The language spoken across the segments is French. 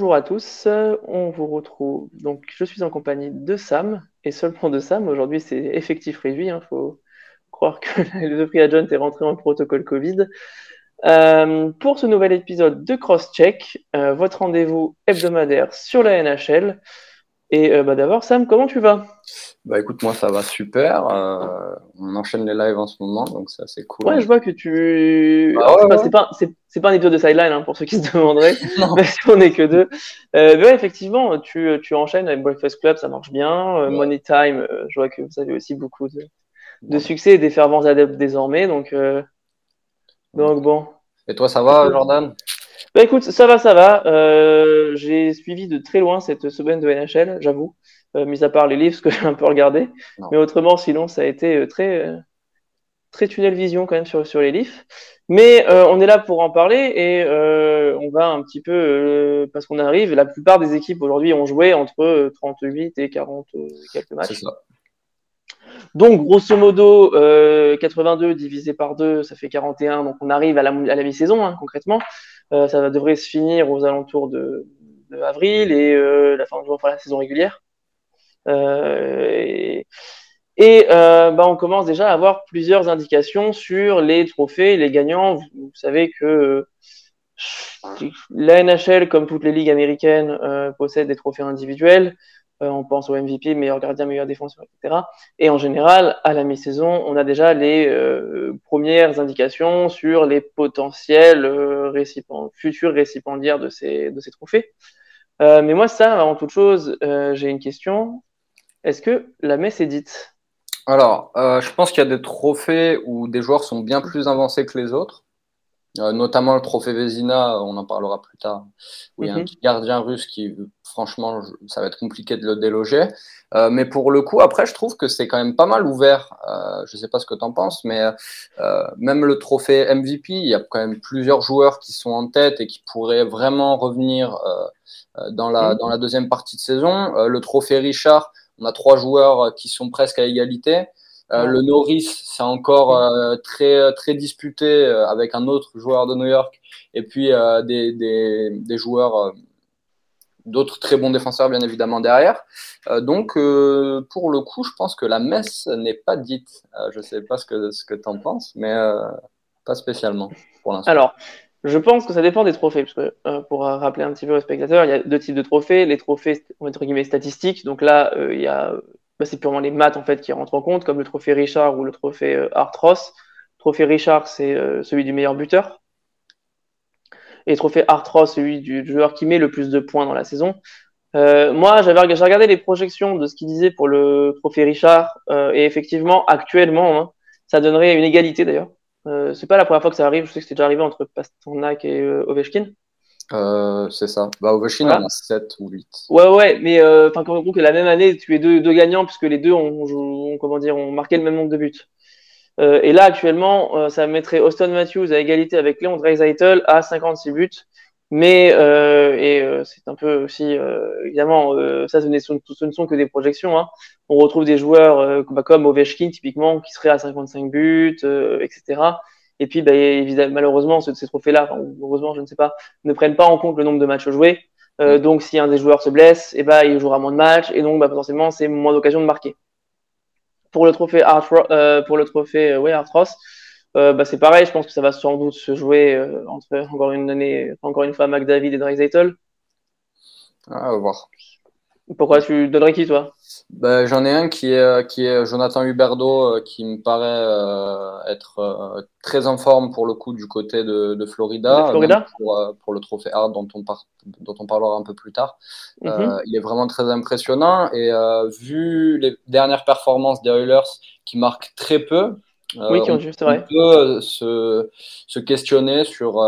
Bonjour à tous, on vous retrouve. Donc, je suis en compagnie de Sam, et seulement de Sam. Aujourd'hui, c'est effectif réduit. Faut croire que le free agent est rentré en protocole Covid. Pour ce nouvel épisode de Crosscheck, votre rendez-vous hebdomadaire sur la NHL. Et d'abord, Sam, comment tu vas? Bah écoute, moi ça va super. On enchaîne les lives en ce moment, donc c'est assez cool. Ouais, je vois que tu. Ah Alors, ouais, c'est pas un épisode de Sideline, hein, pour ceux qui se demanderaient, non. parce qu'on est que deux. Mais ouais, effectivement, tu enchaînes avec Breakfast Club, ça marche bien. Ouais, Money Time, je vois que vous avez aussi beaucoup de voilà. succès et des fervents adeptes désormais. Donc bon, Et toi, ça va, plutôt. Jordan? Bah écoute, ça va, ça va. J'ai suivi de très loin cette semaine de NHL, j'avoue, mis à part les livres, ce que j'ai un peu regardé. Mais Non. autrement, sinon, ça a été très tunnel vision quand même sur les Leafs. Mais on est là pour en parler et on va un petit peu, parce qu'on arrive, la plupart des équipes aujourd'hui ont joué entre 38 et 40 et quelques C'est matchs. ça. Donc grosso modo, 82 divisé par 2, ça fait 41, donc on arrive à la mi-saison, hein, concrètement. Ça devrait se finir aux alentours de avril et la fin de enfin, la saison régulière. On commence déjà à avoir plusieurs indications sur les trophées, les gagnants. Vous savez que la NHL, comme toutes les ligues américaines, possède des trophées individuels. On pense au MVP, meilleur gardien, meilleur défenseur, etc. Et en général, à la mi-saison, on a déjà les premières indications sur les potentiels futurs récipiendaires de ces trophées. Mais moi, ça, avant toute chose, j'ai une question. Est-ce que la messe est dite? Alors, je pense qu'il y a des trophées où des joueurs sont bien plus avancés que les autres. Notamment le trophée Vezina, on en parlera plus tard, où il y a un Mhm. petit gardien russe qui, franchement, ça va être compliqué de le déloger. Mais pour le coup, après, je trouve que c'est quand même pas mal ouvert. Je sais pas ce que tu en penses, mais même le trophée MVP, il y a quand même plusieurs joueurs qui sont en tête et qui pourraient vraiment revenir dans la deuxième partie de saison. Le trophée Richard, on a trois joueurs qui sont presque à égalité. Le Alors, Norris, c'est encore très disputé avec un autre joueur de New York et puis des joueurs, d'autres très bons défenseurs, bien évidemment, derrière. Pour le coup, je pense que la messe n'est pas dite. Je ne sais pas ce que tu en penses, mais pas spécialement pour l'instant. alors, je pense que ça dépend des trophées, parce que pour rappeler un petit peu aux spectateurs, il y a deux types de trophées. Les trophées, entre guillemets, statistiques. Donc là, c'est purement les maths en fait qui rentrent en compte, comme le trophée Richard ou le trophée Art Ross. Le trophée Richard, c'est celui du meilleur buteur. Et le trophée Art Ross, celui du joueur qui met le plus de points dans la saison. Moi, j'ai regardé les projections de ce qu'il disait pour le trophée Richard, et effectivement, actuellement, hein, ça donnerait une égalité d'ailleurs. C'est pas la première fois que ça arrive, je sais que c'est déjà arrivé entre Pasternak et Ovechkin. C'est ça. Bah, Ovechkin en a Voilà. 7 ou 8. Ouais, mais quand on compte que la même année, tu es deux gagnants, puisque les deux comment dire, ont marqué le même nombre de buts. Et là, actuellement, ça mettrait Auston Matthews à égalité avec Leon Draisaitl à 56 buts. Mais c'est un peu aussi, évidemment, ça, ce ne sont que des projections, hein. On retrouve des joueurs comme Ovechkin, typiquement, qui seraient à 55 buts, etc. Et puis, évidemment, malheureusement, ces trophées-là, enfin, heureusement, je ne sais pas, ne prennent pas en compte le nombre de matchs joués. Donc, si un des joueurs se blesse, il jouera moins de matchs, et donc potentiellement, c'est moins d'occasions de marquer. Pour le trophée Art Ross, c'est pareil. Je pense que ça va sans doute se jouer entre encore une fois McDavid et Draisaitl. Ah, à voir. Pourquoi tu donnerais qui, toi? Ben, j'en ai un qui est Jonathan Huberdeau, qui me paraît être très en forme pour le coup du côté de De Florida, même Florida? pour le trophée Hart dont on parlera un peu plus tard. Mhm. Il est vraiment très impressionnant et vu les dernières performances des Oilers qui marquent très peu, Oui, qui ont juste, c'est on vrai. peut se questionner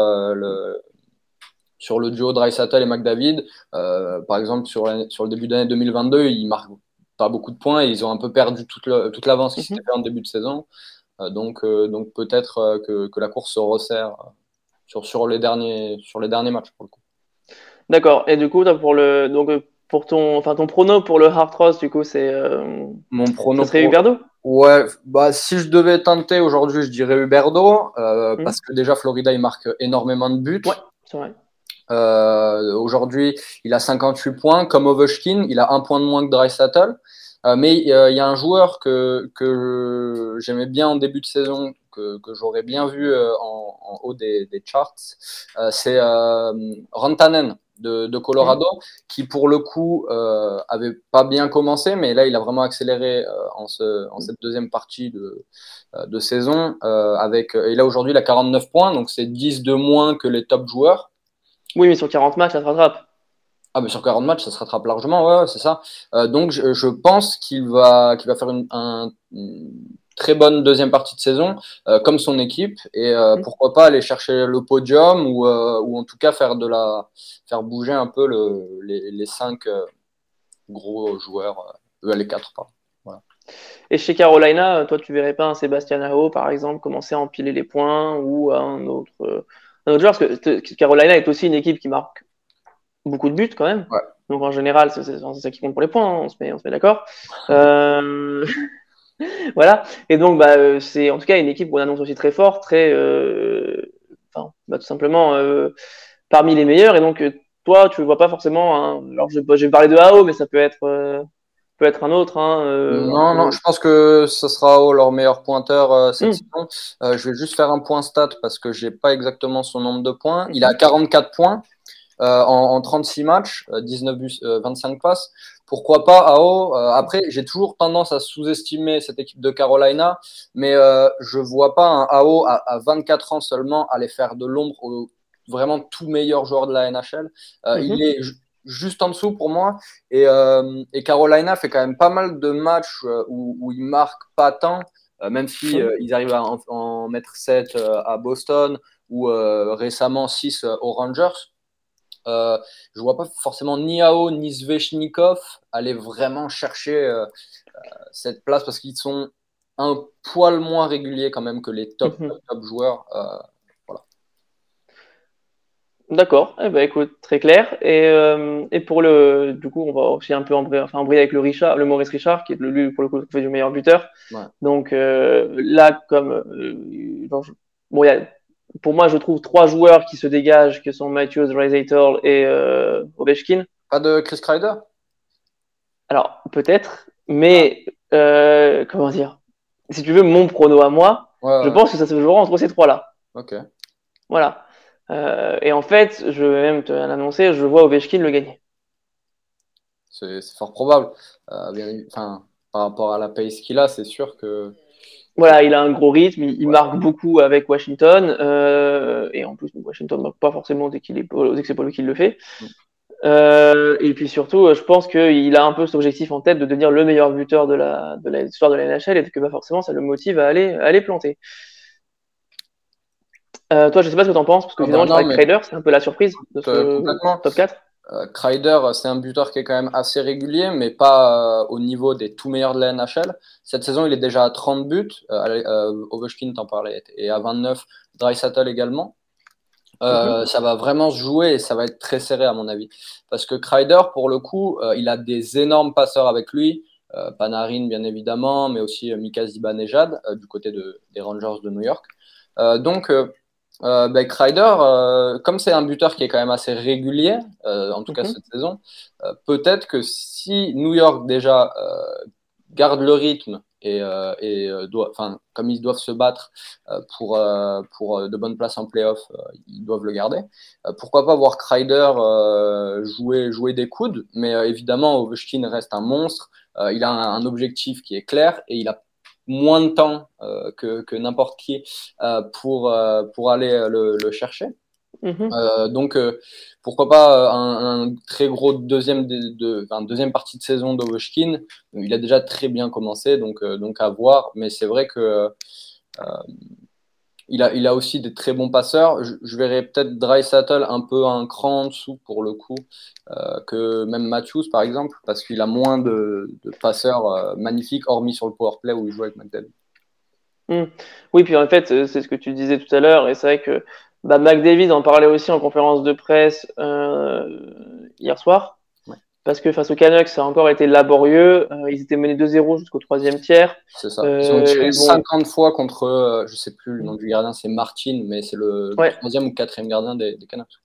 sur le duo Draisaitl et McDavid. Par exemple, sur le début d'année 2022, ils marquent pas beaucoup de points et ils ont un peu perdu toute l'avance qui s'était Mhm. fait en début de saison. Donc peut-être que la course se resserre sur les derniers matchs pour le coup. D'accord. Et du coup, pour ton prono pour le Hard Ross, du coup, Mon ça prono serait pro. Huberdeau? Ouais, bah, si je devais tenter aujourd'hui, je dirais Huberdeau, Mhm. parce que déjà Florida, il marque énormément de buts. Ouais, c'est vrai. Aujourd'hui, il a 58 points. Comme Ovechkin, il a un point de moins que Draisaitl. Mais il y a un joueur que j'aimais bien en début de saison, que j'aurais bien vu en haut des charts, c'est Rantanen de Colorado, qui pour le coup avait pas bien commencé, mais là il a vraiment accéléré en cette deuxième partie de saison. Et là aujourd'hui il a 49 points, donc c'est 10 de moins que les top joueurs. Oui, mais sur 40 matchs, ça se rattrape. Ah, mais sur 40 matchs, ça se rattrape largement, ouais, c'est ça. Donc, je pense qu'il va faire une très bonne deuxième partie de saison, comme son équipe, et pourquoi pas aller chercher le podium ou en tout cas faire bouger un peu les 5 gros joueurs, les 4, pardon. Voilà. Et chez Carolina, toi, tu verrais pas un Sébastien Aho, par exemple, commencer à empiler les points ou un autre joueur, parce que Carolina est aussi une équipe qui marque beaucoup de buts quand même. Ouais. Donc en général, c'est ça qui compte pour les points, hein, on se met d'accord. Euh... voilà. Et donc, c'est en tout cas une équipe qu'on annonce aussi très fort, tout simplement parmi les meilleurs. Et donc, toi, tu ne vois pas forcément. Alors, je vais parler de AO, mais ça peut être un autre. Non, je pense que ce sera leur meilleur pointeur cette Hum, saison. Je vais juste faire un point stat parce que j'ai pas exactement son nombre de points. Il a 44 points. En 36 matchs, 19 buts, 25 passes. Pourquoi pas AO Après, j'ai toujours tendance à sous-estimer cette équipe de Carolina, mais je vois pas un AO à 24 ans seulement aller faire de l'ombre aux vraiment tout meilleurs joueurs de la NHL. Il est juste en dessous pour moi. Et Carolina fait quand même pas mal de matchs où il marque pas tant, même si ils arrivent à en mettre 7 à Boston ou récemment 6 aux Rangers. Je vois pas forcément ni Ao ni Svechnikov aller vraiment chercher cette place parce qu'ils sont un poil moins réguliers quand même que les top joueurs. Voilà. D'accord, eh ben, écoute, très clair. Et pour du coup, on va aussi un peu embrayer avec le Maurice Richard, qui est lui, pour le coup, fait du meilleur buteur. Ouais. Donc là, bon, pour moi, je trouve trois joueurs qui se dégagent, que sont Matthews, Draisaitl et Ovechkin. Pas de Chris Kreider? Alors, peut-être, Ah, mais comment dire? Si tu veux, mon prono à moi, ouais, je ouais. pense que ça se jouera entre ces trois-là. Ok. Voilà. Et en fait, je vais même te l'annoncer, je vois Ovechkin le gagner. C'est fort probable. Enfin, par rapport à la pace qu'il a, c'est sûr que... Voilà, il a un gros rythme, il Ouais. marque beaucoup avec Washington, et en plus, Washington ne marque pas forcément dès que c'est pas lui qui le fait. Et puis surtout, je pense qu'il a un peu cet objectif en tête de devenir le meilleur buteur de l'histoire de la NHL, et que forcément, ça le motive à aller planter. Toi, je sais pas ce que tu en penses, parce que Bah finalement, tu non, parlais de mais Kreider, c'est un peu la surprise de ce complètement. top 4. Kreider, c'est un buteur qui est quand même assez régulier, mais pas au niveau des tout meilleurs de la NHL. Cette saison, il est déjà à 30 buts. Ovechkin, t'en parlais, et à 29. Draisaitl également. Mhm, Ça va vraiment se jouer et ça va être très serré à mon avis. Parce que Kreider, pour le coup, il a des énormes passeurs avec lui. Panarin, bien évidemment, mais aussi Mika Zibanejad du côté des Rangers de New York. Kreider, comme c'est un buteur qui est quand même assez régulier, en tout cas mhm, cette saison, peut-être que si New York déjà garde le rythme comme ils doivent se battre pour de bonnes places en playoff, ils doivent le garder. Pourquoi pas voir Kreider jouer des coudes, mais évidemment Ovechkin reste un monstre. Il a un objectif qui est clair et il a moins de temps que n'importe qui pour aller le chercher. mhm. Pourquoi pas un très gros deuxième partie de saison d'Ovechkin. Il a déjà très bien commencé, donc à voir. Mais c'est vrai que il a aussi des très bons passeurs. Je verrais peut-être Draisaitl un peu un cran en dessous pour le coup que même Matthews par exemple, parce qu'il a moins de passeurs magnifiques, hormis sur le powerplay où il joue avec McDavid. Oui, puis en fait, c'est ce que tu disais tout à l'heure, et c'est vrai que McDavid en parlait aussi en conférence de presse hier soir, Ouais, parce que face aux Canucks, ça a encore été laborieux. Ils étaient menés 2-0 jusqu'au troisième tiers. c'est ça. Ils ont tiré Et bon, 50 fois contre, je sais plus le nom du gardien, c'est Martin, mais c'est le ouais, troisième ou quatrième gardien des Canucks.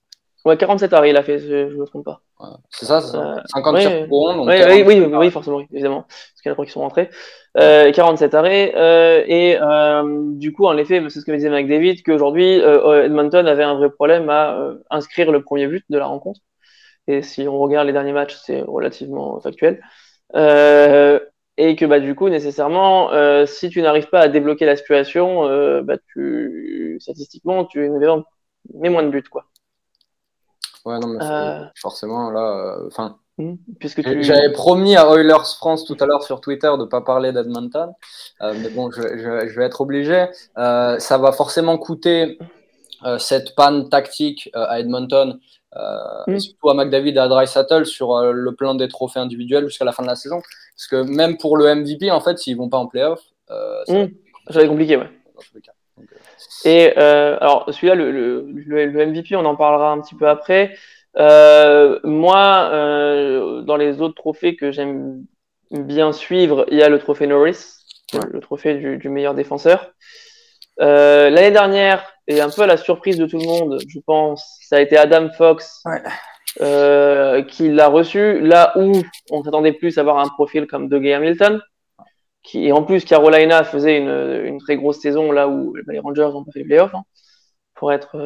Ouais, 47 arrêts, il a fait, je ne me trompe pas. Ouais. C'est ça, 50 tirs Ouais, pour rond, donc ouais, oui, 47 oui, arrêts. oui, forcément, oui, évidemment, parce qu'il y en a trois qui sont rentrés. Ouais. 47 arrêts, du coup, en effet, c'est ce que disait McDavid, qu'aujourd'hui, Edmonton avait un vrai problème à inscrire le premier but de la rencontre. Et si on regarde les derniers matchs, c'est relativement factuel. Euh, et que bah, du coup, nécessairement, si tu n'arrives pas à débloquer la situation, bah, statistiquement, tu mets moins de buts, quoi. Ouais, non, mais Euh, forcément, là, enfin. Puisque J'avais tu. promis à Oilers France tout à l'heure sur Twitter de ne pas parler d'Edmonton, mais bon, je vais être obligé. Ça va forcément coûter cette panne tactique à Edmonton et Hmm, surtout à McDavid et à Draisaitl sur le plan des trophées individuels jusqu'à la fin de la saison. Parce que même pour le MVP, en fait, s'ils vont pas en playoff, ça va hmm, être ça va être compliqué compliqué, ouais. dans tous les cas. Donc, Et alors, celui-là, le MVP, on en parlera un petit peu après. Moi, dans les autres trophées que j'aime bien suivre, il y a le trophée Norris, ouais. le trophée du meilleur défenseur. L'année dernière, et un peu à la surprise de tout le monde, je pense, ça a été Adam Fox Ouais. qui l'a reçu, là où on s'attendait plus à avoir un profil comme Dougie Hamilton, qui, et en plus Carolina faisait une très grosse saison, là où les Rangers n'ont pas fait les playoffs, hein, pour être,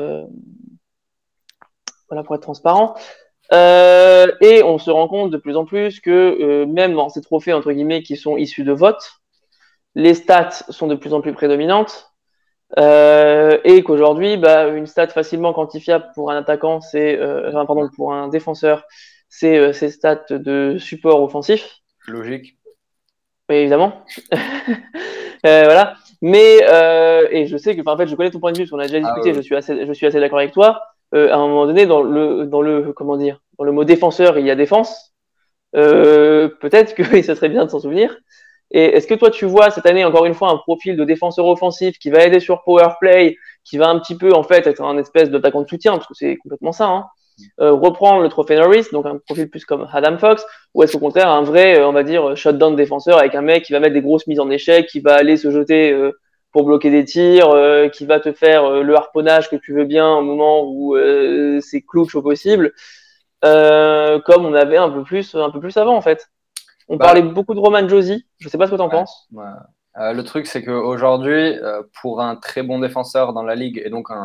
voilà, pour être transparent. Et on se rend compte de plus en plus que même dans ces trophées entre guillemets qui sont issus de votes, les stats sont de plus en plus prédominantes. Et qu'aujourd'hui, bah, une stat facilement quantifiable pour un attaquant, pardon, pour un défenseur, c'est ses stats de support offensif, Logique. oui, évidemment. Voilà. Mais et je sais que, en fait, je connais ton point de vue, parce qu'on a déjà Ah, discuté. Je suis assez d'accord avec toi. À un moment donné, comment dire, dans le mot défenseur, il y a défense. Peut-être que ça serait bien de s'en souvenir. Et est-ce que toi, tu vois cette année, encore une fois, un profil de défenseur offensif qui va aider sur power play, qui va un petit peu, en fait, être un espèce d'attaquant de soutien, parce que c'est complètement ça, hein, reprendre le trophée Norris, donc un profil plus comme Adam Fox, ou est-ce au contraire un vrai, on va dire, shutdown défenseur avec un mec qui va mettre des grosses mises en échec, qui va aller se jeter pour bloquer des tirs, qui va te faire le harponnage que tu veux bien au moment où c'est clouche au possible, comme on avait un peu plus avant, en fait. On bah, parlait beaucoup de Roman Josi. Je sais pas ce que tu en ouais, penses. ouais. Le truc, c'est qu'aujourd'hui, pour un très bon défenseur dans la ligue et donc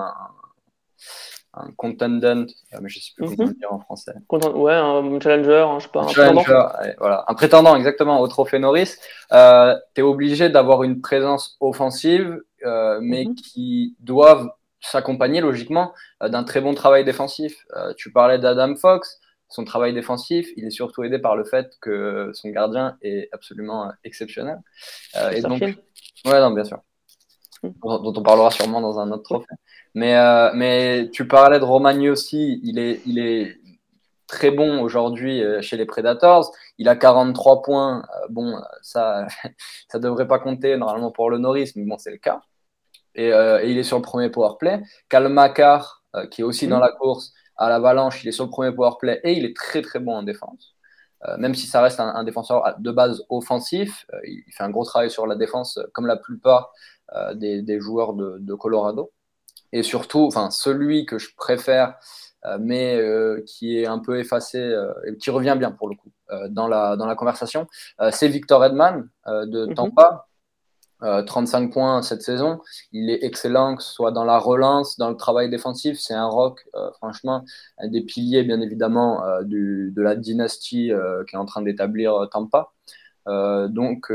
un contendant, mais je sais plus comment le Mhm. dire en français. Ouais, un challenger, je sais pas, Un un prétendant. challenger, voilà, un prétendant exactement au trophée Norris, tu es obligé d'avoir une présence offensive, mais Mhm. qui doivent s'accompagner logiquement d'un très bon travail défensif. Tu parlais d'Adam Fox, son travail défensif, il est surtout aidé par le fait que son gardien est absolument exceptionnel. Et donc, Chesterfield. ouais, non, bien sûr, Mhm. dont on parlera sûrement dans un autre trophée. Mais tu parlais de Romagny aussi, il est très bon aujourd'hui chez les Predators. Il a 43 points. Bon, ça ça devrait pas compter normalement pour le Norris, mais bon, c'est le cas. Et il est sur le premier power play. Cal Makar, qui est aussi dans Mhm. la course à l'Avalanche, il est sur le premier power play et il est très très bon en défense. Même si ça reste un défenseur de base offensif, il fait un gros travail sur la défense, comme la plupart des joueurs de Colorado. Et surtout, enfin, celui que je préfère, mais qui est un peu effacé, et qui revient bien pour le coup dans la conversation, c'est Victor Edman de Mhm. Tampa. 35 points cette saison. Il est excellent, que ce soit dans la relance, dans le travail défensif. C'est un rock, franchement, un des piliers, bien évidemment, de la dynastie qui est en train d'établir Tampa. Donc,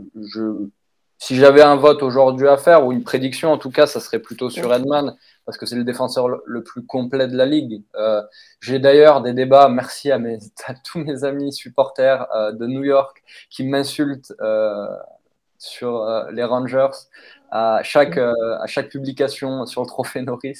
si j'avais un vote aujourd'hui à faire, ou une prédiction en tout cas, ça serait plutôt sur Mhm. Edman, parce que c'est le défenseur le plus complet de la ligue. J'ai d'ailleurs des débats, merci à tous mes amis supporters de New York qui m'insultent sur les Rangers à chaque publication sur le trophée Norris,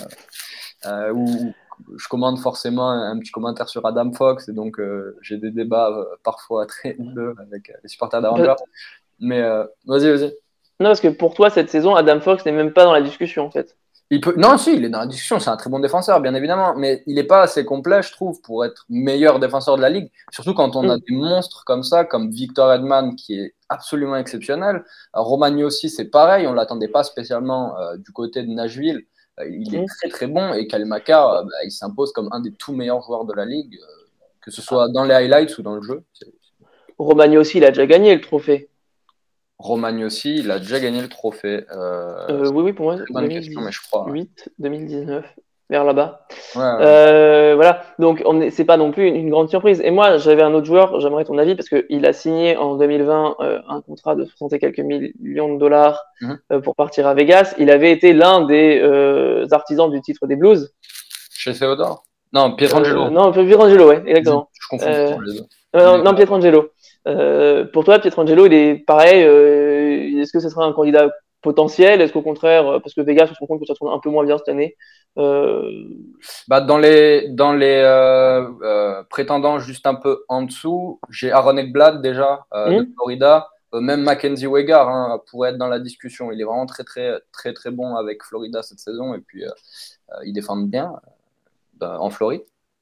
où je commande forcément un petit commentaire sur Adam Fox, et donc j'ai des débats parfois très houleux avec les supporters des Rangers. Mais vas-y. Non, parce que pour toi, cette saison, Adam Fox n'est même pas dans la discussion, en fait. Non, si, il est dans la discussion, c'est un très bon défenseur, bien évidemment, mais il n'est pas assez complet, je trouve, pour être meilleur défenseur de la ligue, surtout quand on a Mhm. des monstres comme ça, comme Victor Edman, qui est absolument exceptionnel. Romagny aussi, c'est pareil, on ne l'attendait pas spécialement du côté de Nashville, il est très très bon, et Kyle Makar, il s'impose comme un des tout meilleurs joueurs de la ligue, que ce soit dans les highlights ou dans le jeu. Romagna aussi, il a déjà gagné le trophée. Romagne aussi, il a déjà gagné le trophée. Oui, pour moi, Très bonne question, mais je crois. 2018, 2019, vers là-bas. Ouais. Voilà, donc c'est pas non plus une grande surprise. Et moi, j'avais un autre joueur, j'aimerais ton avis, parce qu'il a signé en 2020 un contrat de 60 et quelques millions de dollars pour partir à Vegas. Il avait été l'un des artisans du titre des Blues. Chez Theodore? Non, Pietrangelo. Non, Pietrangelo, ouais, exactement. Je confonds toujours les deux. Non, Pietrangelo. Pour toi, Pietrangelo, il est pareil. Est-ce que ce serait un candidat potentiel? Est-ce qu'au contraire, parce que Vegas, on se rend compte que ça tourne un peu moins bien cette année. Dans les prétendants juste un peu en dessous, j'ai Aaron Ekblad déjà de Florida. Même Mackenzie Wegar pourrait être dans la discussion. Il est vraiment très très très très bon avec Florida cette saison, et puis ils défendent bien en Floride.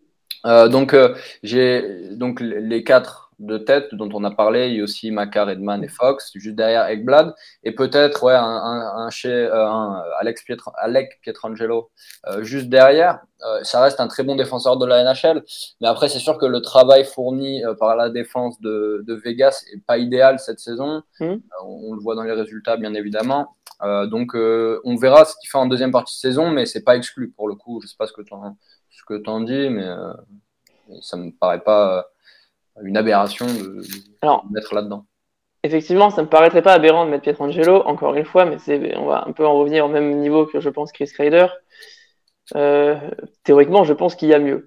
J'ai donc les 4 de tête dont on a parlé. Il y a aussi Makar, Edman et Fox, juste derrière Ekblad, et peut-être un Alec Pietrangelo juste derrière. Ça reste un très bon défenseur de la NHL, mais après c'est sûr que le travail fourni par la défense de Vegas est pas idéal cette saison. On le voit dans les résultats, bien évidemment. Donc on verra ce qu'il fait en deuxième partie de saison, mais c'est pas exclu pour le coup. Je sais pas ce que tu en dis, mais ça me paraît pas une aberration de mettre là-dedans. Effectivement, ça me paraîtrait pas aberrant de mettre Pietrangelo, encore une fois, mais on va un peu en revenir au même niveau que je pense Chris Kreider. Théoriquement, je pense qu'il y a mieux.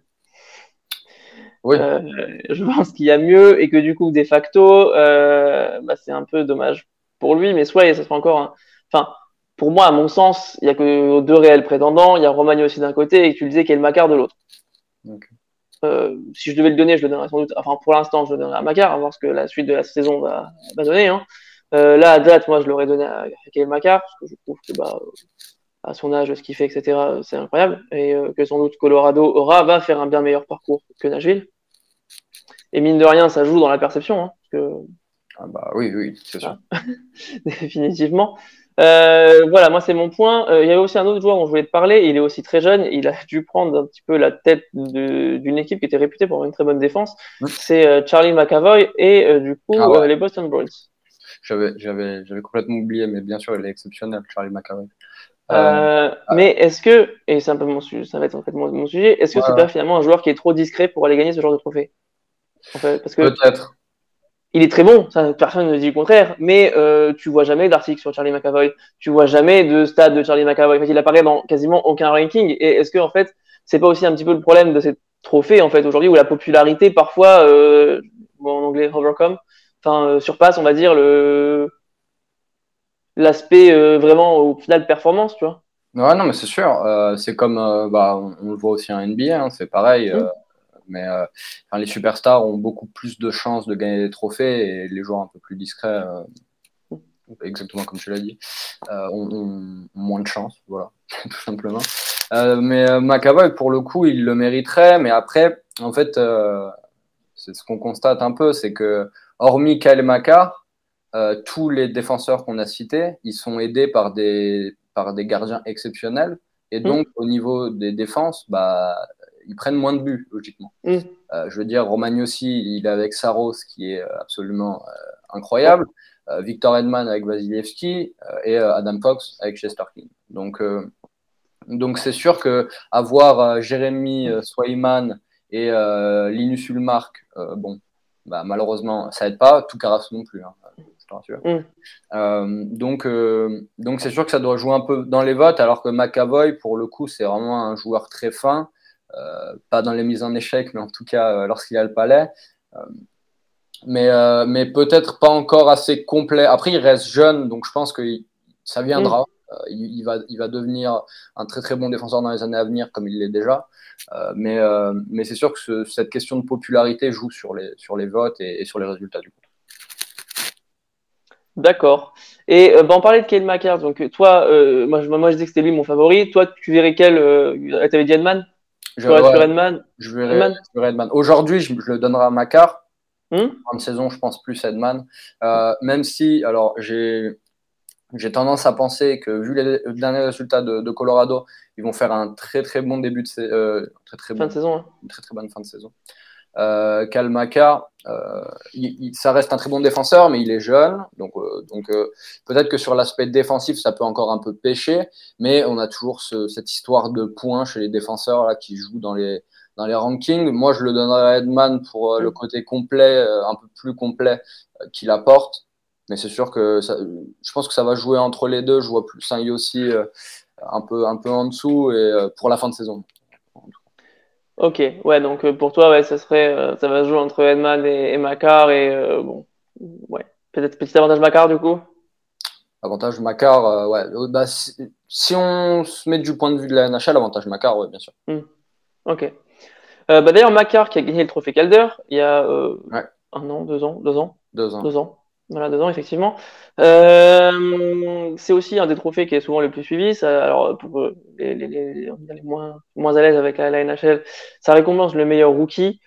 Oui. Je pense qu'il y a mieux, et que du coup, de facto, c'est un peu dommage pour lui, mais soit ça sera encore Enfin, pour moi, à mon sens, il y a que 2 réels prétendants. Il y a Romagne aussi d'un côté, et tu le disais, qu'il y a le Makar de l'autre. Okay. Si je devais le donner, je le donnerais sans doute. Enfin, pour l'instant, je le donnerais à Makar, à voir ce que la suite de la saison va donner. Là, à date, moi, je l'aurais donné à Kyle Makar, parce que je trouve que, à son âge, ce qu'il fait, etc., c'est incroyable. Et que sans doute Colorado va faire un bien meilleur parcours que Nashville. Et mine de rien, ça joue dans la perception. Oui, c'est sûr. Définitivement. Voilà, moi c'est mon point. Il y avait aussi un autre joueur dont je voulais te parler. Il est aussi très jeune. Il a dû prendre un petit peu la tête d'une équipe qui était réputée pour avoir une très bonne défense. C'est Charlie McAvoy et du coup les Boston Bruins. J'avais complètement oublié, mais bien sûr il est exceptionnel, Charlie McAvoy. Mais est-ce que, et c'est un peu ça va être en fait mon sujet, est-ce que c'est pas finalement un joueur qui est trop discret pour aller gagner ce genre de trophée, en fait, parce que peut-être. Il est très bon, ça, personne ne dit le contraire, mais tu vois jamais d'article sur Charlie McAvoy, tu vois jamais de stade de Charlie McAvoy. En fait, il apparaît dans quasiment aucun ranking. Et est-ce que en fait, c'est pas aussi un petit peu le problème de ces trophées en fait aujourd'hui, où la popularité parfois, en anglais overcome, surpasse, on va dire l'aspect vraiment au final performance, tu vois. Ouais, non, mais c'est sûr. C'est comme, on le voit aussi en NBA, c'est pareil. Mais les superstars ont beaucoup plus de chances de gagner des trophées, et les joueurs un peu plus discrets, exactement comme tu l'as dit, ont moins de chances, voilà, tout simplement. Mais McAvoy, pour le coup, il le mériterait, mais après, en fait, c'est ce qu'on constate un peu, c'est que hormis Kyle Makar, tous les défenseurs qu'on a cités, ils sont aidés par des gardiens exceptionnels, et donc au niveau des défenses, ils prennent moins de buts, logiquement. Je veux dire, Romagnosi, il est avec Saros, qui est absolument incroyable. Victor Hedman avec Vasilevski et Adam Fox avec Shesterkin. Donc c'est sûr que avoir Jérémy Swayman et Linus Ullmark, malheureusement, ça aide pas. Tout Carasso non plus, je te rassure. Donc c'est sûr que ça doit jouer un peu dans les votes, alors que McAvoy, pour le coup, c'est vraiment un joueur très fin. Pas dans les mises en échec, mais en tout cas lorsqu'il a le palais. Mais peut-être pas encore assez complet. Après, il reste jeune, donc je pense que ça viendra. Il va devenir un très très bon défenseur dans les années à venir, comme il l'est déjà. Mais c'est sûr que cette question de popularité joue sur les votes et sur les résultats du coup. D'accord. Et on parlait de Kyle Makar. Donc toi, moi je disais que c'était lui mon favori. Toi, tu verrais quel t'avais dit Hedman? Je verrais Hedman. Aujourd'hui, je le donnerai à Makar. En saison, je pense plus Hedman. Même si, alors, j'ai J'ai tendance à penser que, vu les derniers résultats de Colorado, ils vont faire un très très bon début de Fin de saison. Hein. une très très bonne fin de saison. Kyle Makar, ça reste un très bon défenseur, mais il est jeune, donc peut-être que sur l'aspect défensif, ça peut encore un peu pêcher, mais on a toujours cette histoire de points chez les défenseurs là, qui jouent dans les rankings. Moi, je le donnerais à Edman pour le côté complet, un peu plus complet qu'il apporte. Mais c'est sûr que je pense que ça va jouer entre les deux. Je vois plus un Yossi un peu en dessous et pour la fin de saison. Ok, ouais, donc pour toi, ouais, ça va se jouer entre Edman et Makar et bon, ouais, peut-être petit avantage Makar du coup. Avantage Makar, ouais. Bah, si on se met du point de vue de la NHL, avantage Makar, ouais, bien sûr. Ok. Bah d'ailleurs, Makar qui a gagné le trophée Calder il y a Ouais. 1 an, 2 ans, 2 ans, 2 ans. 2 ans. Voilà, 2 ans, effectivement. C'est aussi un des trophées qui est souvent le plus suivi. Alors, pour les moins à l'aise avec la NHL, ça récompense le meilleur rookie.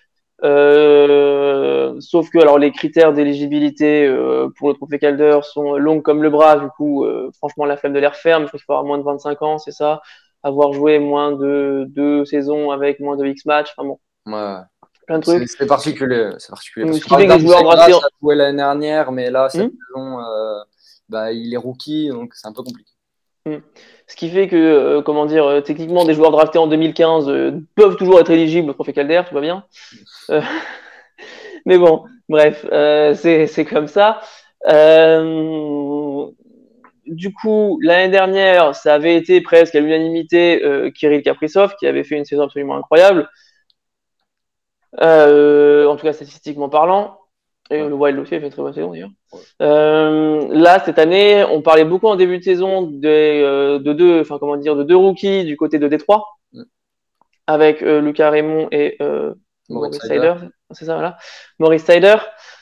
Sauf que alors les critères d'éligibilité pour le trophée Calder sont longs comme le bras. Du coup, franchement, la flemme de les refaire. Mais je pense qu'il faut avoir moins de 25 ans, c'est ça. Avoir joué moins de 2 saisons avec moins de X matchs. Enfin bon, Ouais. plein de trucs. C'est particulier. Parce Ce que, qui par fait que les exemple, joueurs Zegras draftés a joué l'année dernière, mais là, cette Hmm saison, bah, il est rookie, donc c'est un peu compliqué. Ce qui fait que, comment dire, techniquement, des joueurs draftés en 2015 peuvent toujours être éligibles au trophée Calder, tout va bien. Euh, mais bon, bref, c'est comme ça. Du coup, l'année dernière, ça avait été presque à l'unanimité Kirill Kaprizov, qui avait fait une saison absolument incroyable, en tout cas statistiquement parlant. Et Ouais. le Wild aussi a fait une très bonne saison d'ailleurs. Ouais. Là, cette année, on parlait beaucoup en début de saison de deux rookies du côté de Détroit, Mm. avec Lucas Raymond et Moritz Maurice Seider. Seider. C'est ça, voilà. Maurice Seider.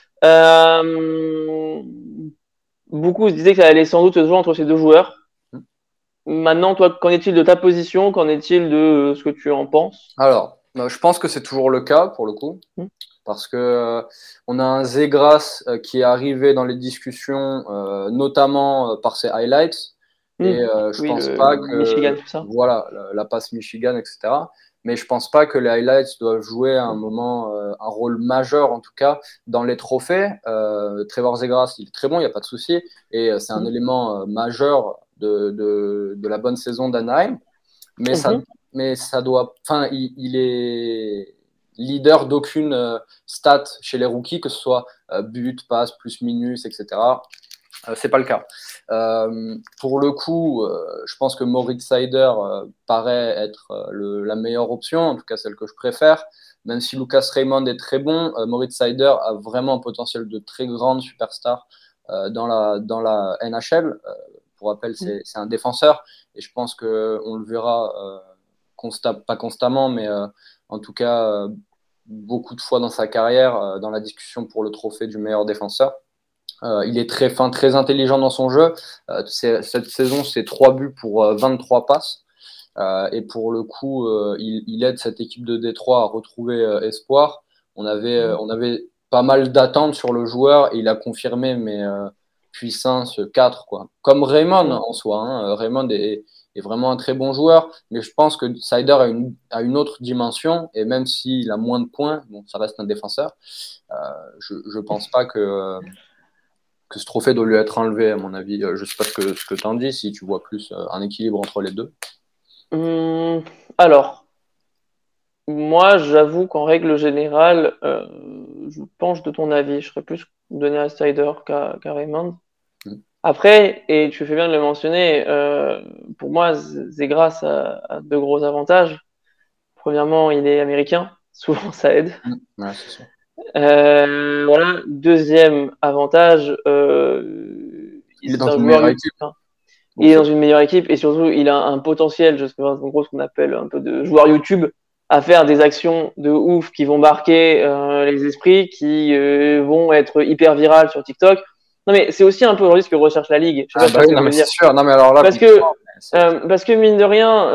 Euh, Beaucoup se disaient que ça allait sans doute se jouer entre ces deux joueurs. Mm. Maintenant, toi, qu'en est-il de ta position? Qu'en est-il de ce que tu en penses? Alors, je pense que c'est toujours le cas pour le coup, Hmm. parce que on a un Zegras qui est arrivé dans les discussions, notamment par ses highlights, et je Oui, pense pas le Michigan, que tout ça. voilà la passe Michigan, etc. Mais je pense pas que les highlights doivent jouer à un Hmm. moment un rôle majeur, en tout cas dans les trophées. Trevor Zegras, il est très bon, il y a pas de souci, et c'est un Hmm. élément majeur de la bonne saison d'Anaheim. Mais ça, Mhm. mais ça doit. Enfin, il est leader d'aucune stat chez les rookies, que ce soit but, passe, plus minus, etc. C'est pas le cas. Pour le coup, je pense que Moritz Seider paraît être la meilleure option, en tout cas celle que je préfère. Même si Lucas Raymond est très bon, Moritz Seider a vraiment un potentiel de très grande superstar dans la NHL. Pour rappel, c'est un défenseur et je pense qu'on le verra pas constamment, mais en tout cas beaucoup de fois dans sa carrière dans la discussion pour le trophée du meilleur défenseur. Il est très fin, très intelligent dans son jeu. Cette saison, c'est 3 buts pour 23 passes. Et pour le coup, il aide cette équipe de Détroit à retrouver espoir. On avait pas mal d'attentes sur le joueur et il a confirmé, mais puissance 4, quoi. Comme Raymond Mhm. en soi. Hein. Raymond est vraiment un très bon joueur, mais je pense que Sider a une autre dimension et même s'il a moins de points, bon, ça reste un défenseur. Je pense pas que ce trophée doit lui être enlevé, à mon avis. Je sais pas ce que tu en dis, si tu vois plus un équilibre entre les deux. Hum, alors, moi, j'avoue qu'en règle générale, je penche de ton avis. Je serais plus donné à Snyder qu'à Raymond. Mm. Après, et tu fais bien de le mentionner, pour moi, Zegras a deux gros avantages. Premièrement, il est américain. Souvent, ça aide. Mm. Ouais, c'est sûr. Voilà. Deuxième avantage, Il est dans c'est un une joueur meilleure équipe. enfin, il Donc est ça, dans une meilleure équipe et surtout, il a un potentiel, je sais pas, en gros, ce qu'on appelle un peu de joueur YouTube, à faire des actions de ouf qui vont marquer les esprits, qui vont être hyper virales sur TikTok. Non, mais c'est aussi un peu aujourd'hui ce que recherche la ligue. Je sais ah pas si tu bah vois ce oui, que non je mais veux c'est dire. sûr. Non mais alors là, Parce complètement. que, parce que mine de rien,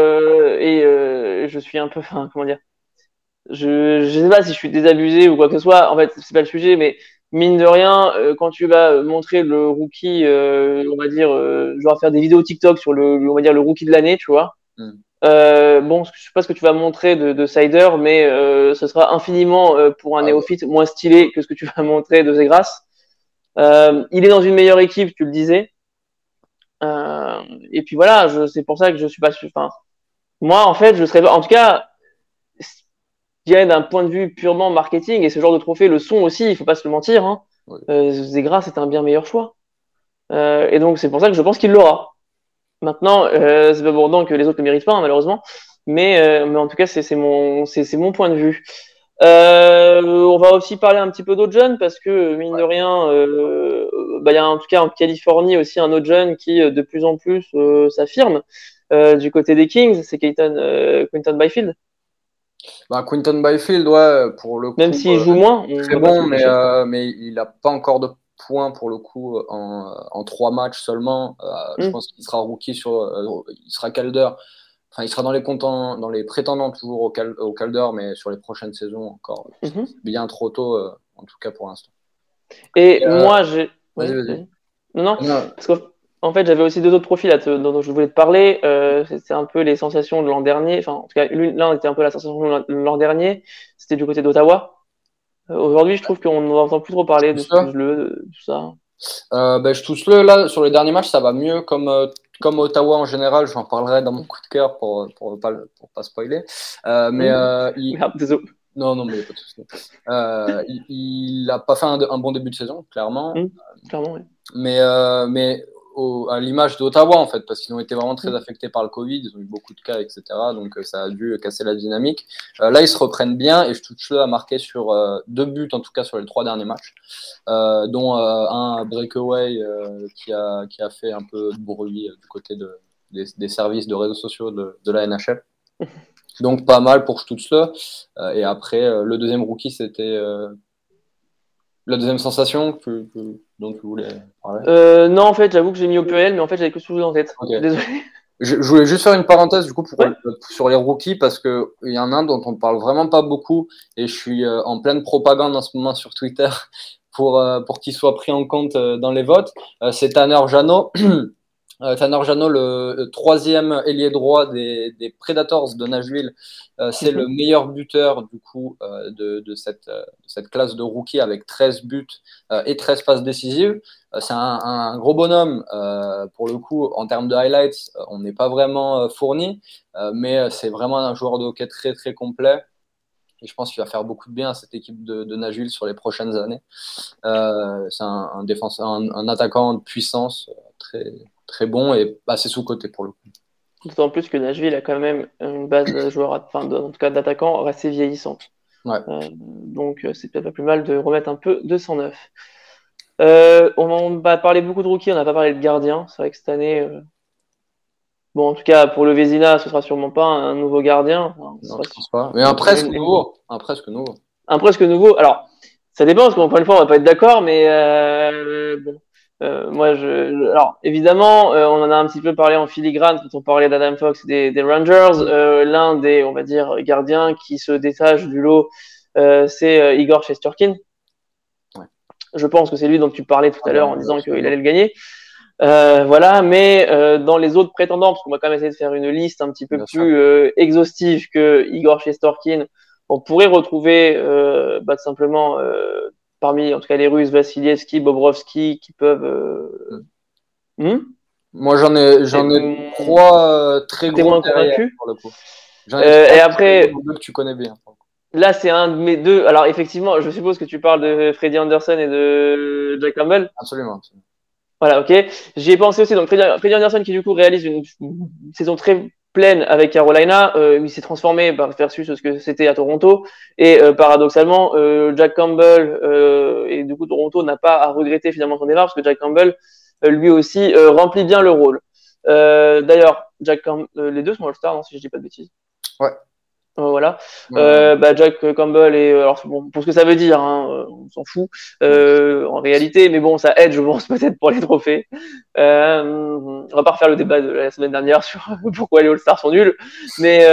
je suis un peu, enfin, comment dire, je sais pas si je suis désabusé ou quoi que ce soit. En fait, c'est pas le sujet, mais mine de rien, quand tu vas montrer le rookie, on va dire, genre faire des vidéos TikTok sur on va dire le rookie de l'année, tu vois. Bon, je sais pas ce que tu vas montrer de Sider, mais ce sera infiniment pour un néophyte moins stylé que ce que tu vas montrer de Zegras. Il est dans une meilleure équipe, tu le disais. Et puis voilà, c'est pour ça que je suis pas. Enfin, moi, en fait, je serais pas. En tout cas, je dirais d'un point de vue purement marketing et ce genre de trophée, le son aussi, il faut pas se le mentir. Hein. Zegras, c'est un bien meilleur choix. Et donc, c'est pour ça que je pense qu'il l'aura. Maintenant, c'est pas pour autant que les autres ne le méritent pas, hein, malheureusement. Mais en tout cas, c'est mon point de vue. On va aussi parler un petit peu d'autres jeunes parce que, mine de rien, y a en tout cas en Californie aussi un autre jeune qui, de plus en plus, s'affirme. Du côté des Kings, c'est Quinton Byfield. Quinton Byfield, ouais, pour le coup. Même s'il joue moins, très bon, mais il n'a pas encore de points pour le coup en 3 matchs seulement. Je pense qu'il sera rookie il sera Calder. Enfin, il sera dans les prétendants toujours au Calder, mais sur les prochaines saisons encore. Bien trop tôt, en tout cas pour l'instant. Et moi, j'ai. Vas-y. Non, parce qu'en fait, j'avais aussi 2 autres profils dont je voulais te parler. C'est un peu les sensations de l'an dernier. Enfin, en tout cas, l'un était un peu la sensation de l'an dernier. C'était du côté d'Ottawa. Aujourd'hui, je trouve qu'on n'entend plus trop parler de tout ça. Je touche là sur les derniers matchs, ça va mieux comme Ottawa en général. J'en parlerai dans mon coup de cœur pour pas spoiler. Merde, désolé. Non, mais il n'y a pas de souci. Il n'a pas fait un bon début de saison, clairement. Clairement, oui. Mais à l'image d'Ottawa, en fait, parce qu'ils ont été vraiment très affectés par le Covid, ils ont eu beaucoup de cas, etc. Donc, ça a dû casser la dynamique. Là, ils se reprennent bien et Stutzle a marqué sur 2 buts, en tout cas, sur les 3 derniers matchs, dont un breakaway qui a fait un peu de bruit du côté des services de réseaux sociaux de la NHL. Donc, pas mal pour Stutzle. Et après, le deuxième rookie, c'était la deuxième sensation dont tu voulais parler. Non, en fait, j'avoue que j'ai mis au pluriel, mais en fait, j'avais que Stutzle en tête. Okay. Désolé. Je voulais juste faire une parenthèse du coup sur les rookies parce qu'il y en a un dont on ne parle vraiment pas beaucoup et je suis en pleine propagande en ce moment sur Twitter pour qu'il soit pris en compte dans les votes. C'est Tanner Jeannot. Tanner Jeannot, le 3e ailier droit des Predators de Nashville, c'est le meilleur buteur du coup de cette classe de rookie avec 13 buts et 13 passes décisives. C'est un gros bonhomme pour le coup en termes de highlights. On n'est pas vraiment fourni, mais c'est vraiment un joueur de hockey très très complet. Et je pense qu'il va faire beaucoup de bien à cette équipe de Nashville sur les prochaines années. C'est un défenseur, un attaquant de puissance très bon et assez sous-coté pour le coup. D'autant plus que Nashville a quand même une base de joueurs, en tout cas d'attaquants, assez vieillissante. Ouais. Donc c'est peut-être pas plus mal de remettre un peu de 109. On va parler beaucoup de rookies, on n'a pas parlé de gardien. C'est vrai que cette année, bon, en tout cas pour le Vezina, ce sera sûrement pas un nouveau gardien. Non, je pense pas. Mais un presque nouveau. Un presque nouveau. Un presque nouveau. Alors, ça dépend parce qu'encore une fois, on va pas être d'accord, mais bon. Moi, alors évidemment, on en a un petit peu parlé en filigrane quand on parlait d'Adam Fox et des Rangers. L'un des, on va dire, gardiens qui se détache du lot, c'est Igor Shesterkin. Ouais. Je pense que c'est lui dont tu parlais tout à l'heure en disant qu'il allait le gagner. Voilà, mais dans les autres prétendants, parce qu'on va quand même essayer de faire une liste un petit peu plus exhaustive que Igor Shesterkin, on pourrait retrouver tout simplement parmi en tout cas les Russes, Vassilievski, Bobrovski qui peuvent. Moi j'en ai 3 très gros moins convaincus pour le coup. Et après, que tu connais bien. Là c'est un de mes 2. Alors effectivement, je suppose que tu parles de Freddie Anderson et de Jack Campbell. Absolument. Voilà, ok. J'y ai pensé aussi. Donc Freddie Anderson qui du coup réalise une saison très pleine avec Carolina, il s'est transformé versus ce que c'était à Toronto. Et paradoxalement, Jack Campbell et du coup Toronto n'a pas à regretter finalement son départ parce que Jack Campbell lui aussi remplit bien le rôle. D'ailleurs, les deux sont All-Stars, si je dis pas de bêtises. Ouais. Voilà. Jack Campbell et alors bon, pour ce que ça veut dire, hein, on s'en fout en réalité, mais bon, ça aide, je pense peut-être pour les trophées. On va pas refaire le débat de la semaine dernière sur pourquoi les All-Stars sont nuls, mais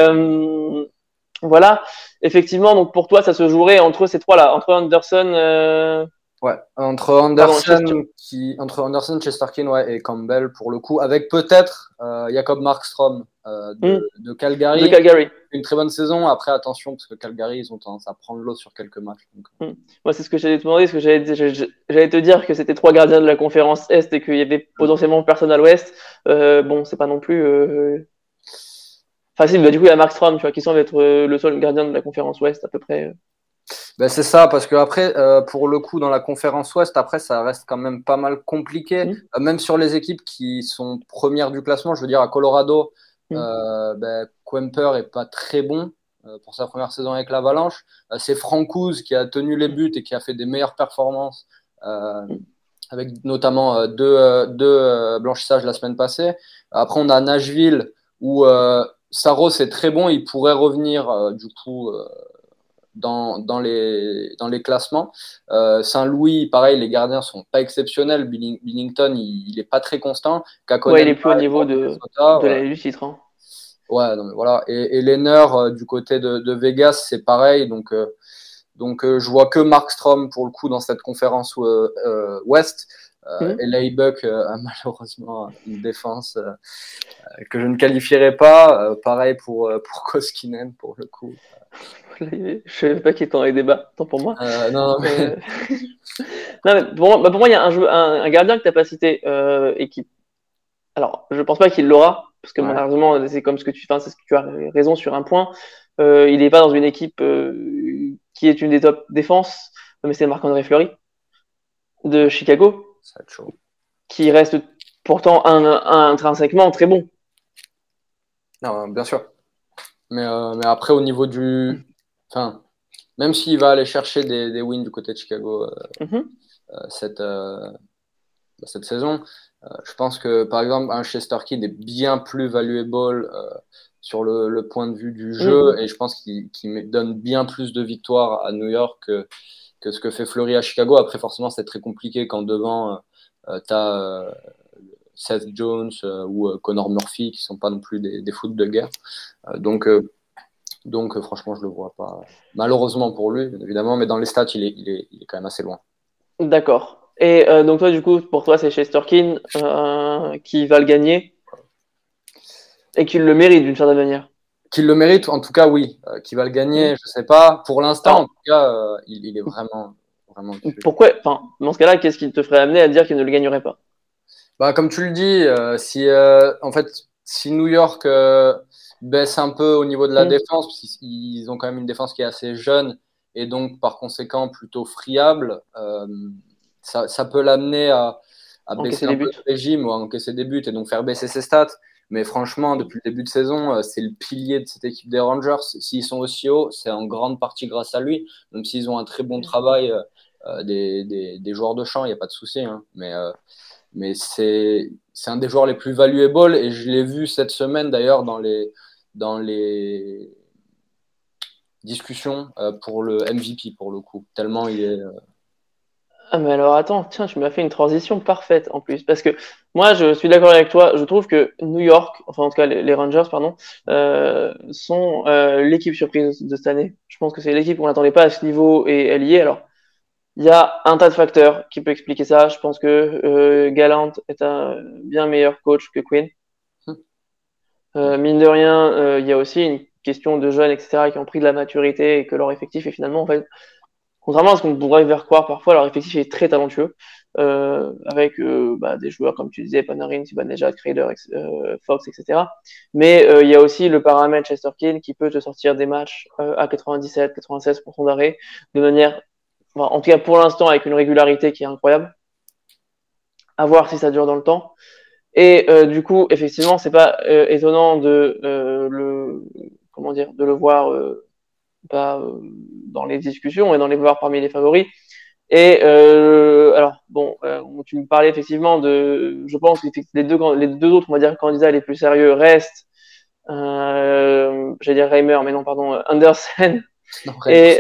voilà. Effectivement, donc pour toi, ça se jouerait entre ces trois-là, entre Anderson, Ouais, Pardon, Chester. entre Anderson, Chesterkin, ouais, et Campbell pour le coup, avec peut-être Jacob Markstrom de De Calgary. Calgary. Une très bonne saison. Après, attention, parce que Calgary, ils ont tendance à prendre l'eau sur quelques matchs. Donc. Moi, c'est ce que j'allais te demander, parce que j'allais te dire que c'était 3 gardiens de la conférence Est et qu'il y avait potentiellement personne à l'Ouest. Bon, c'est pas non plus facile. Bah, du coup, il y a Markstrom, tu vois, qui semble être le seul gardien de la conférence Ouest à peu près. Ben c'est ça, parce que après, pour le coup, dans la conférence Ouest, après, ça reste quand même pas mal compliqué. Mm. Même sur les équipes qui sont premières du classement, je veux dire, à Colorado, Mm. Kuemper est pas très bon pour sa première saison avec l'Avalanche. C'est Francouz qui a tenu les buts et qui a fait des meilleures performances, avec notamment deux blanchissages la semaine passée. Après, on a Nashville, où Saros est très bon, il pourrait revenir du coup dans les classements. Saint-Louis, pareil, les gardiens sont pas exceptionnels. Billington, il est pas très constant. Ouais, il Kakonen, est plus au pareil, niveau pour de Minnesota. la du titre. Hein. Ouais, non, mais voilà. Et Lehner, du côté de Vegas, c'est pareil. Donc je vois que Markstrom pour le coup dans cette conférence Ouest. Et Laybuck a malheureusement une défense que je ne qualifierais pas. Pareil pour Koskinen pour le coup. Je savais pas qu'il était dans les débats, tant pour moi. Non, mais... Non, mais pour moi, il y a un gardien que tu n'as pas cité et qui. Alors, je pense pas qu'il l'aura, parce que Ouais. malheureusement, c'est comme ce que tu fais, c'est ce que tu as raison sur un point. Il n'est pas dans une équipe qui est une des top défenses, mais c'est Marc-André Fleury de Chicago, Ça va être chaud. qui reste pourtant intrinsèquement très bon. Non, bien sûr. Mais après, au niveau du. Enfin, même s'il va aller chercher des wins du côté de Chicago Mm-hmm. cette, cette saison, je pense que, par exemple, un Chesterkin est bien plus valuable sur le point de vue du jeu et je pense qu'il donne bien plus de victoires à New York que ce que fait Fleury à Chicago. Après, forcément, c'est très compliqué quand devant, tu as Seth Jones ou Connor Murphy qui sont pas non plus des foot de guerre. Donc, franchement, je le vois pas. Malheureusement pour lui, bien évidemment, mais dans les stats, il est quand même assez loin. D'accord. Et donc toi, du coup, pour toi, c'est Chesterkin qui va le gagner et qui le mérite d'une certaine manière. Qu'il le mérite, en tout cas, oui. Qu'il va le Mm. gagner, je sais pas. Pour l'instant, en Alors, tout cas, il est vraiment dessus. pourquoi, enfin, dans ce cas-là, qu'est-ce qui te ferait amener à dire qu'il ne le gagnerait pas? Bah, comme tu le dis, en fait, si New York baisse un peu au niveau de la Mm. défense, parce qu'ils ont quand même une défense qui est assez jeune et donc par conséquent plutôt friable, ça peut l'amener à baisser Encaisser un des peu buts. de régime ou à encaisser des buts et donc faire baisser ses stats. Mais franchement, Mm. depuis le début de saison, c'est le pilier de cette équipe des Rangers. S'ils sont aussi hauts, c'est en grande partie grâce à lui, même s'ils ont un très bon travail des joueurs de champ, il n'y a pas de souci. Hein. Mais c'est un des joueurs les plus valuables et je l'ai vu cette semaine d'ailleurs dans les discussions pour le MVP pour le coup. Tellement il est. Ah, mais alors attends, tiens, tu m'as fait une transition parfaite en plus. Parce que moi, je suis d'accord avec toi. Je trouve que New York, enfin en tout cas les Rangers, pardon, sont l'équipe surprise de cette année. Je pense que c'est l'équipe qu'on n'attendait pas à ce niveau et elle y est. Alors, il y a un tas de facteurs qui peuvent expliquer ça. Je pense que Gallant est un bien meilleur coach que Quinn. Mine de rien, il y a aussi une question de jeunes, etc., qui ont pris de la maturité et que leur effectif est finalement, en fait, contrairement à ce qu'on pourrait faire croire parfois, leur effectif est très talentueux, avec des joueurs comme tu disais, Panarin, Zibanejad, Kreider, Fox, etc. Mais il y a aussi le paramètre Chesterkin qui peut te sortir des matchs à 97, 96% d'arrêt de manière, enfin, en tout cas pour l'instant, avec une régularité qui est incroyable. À voir si ça dure dans le temps. Et du coup, effectivement, c'est pas étonnant de comment dire, de le voir dans les discussions et dans les voir parmi les favoris. Et alors bon, tu me parlais effectivement de, je pense que les deux autres, on va dire, candidats les plus sérieux restent, j'allais dire Reimer, mais non, pardon, Andersen Non, et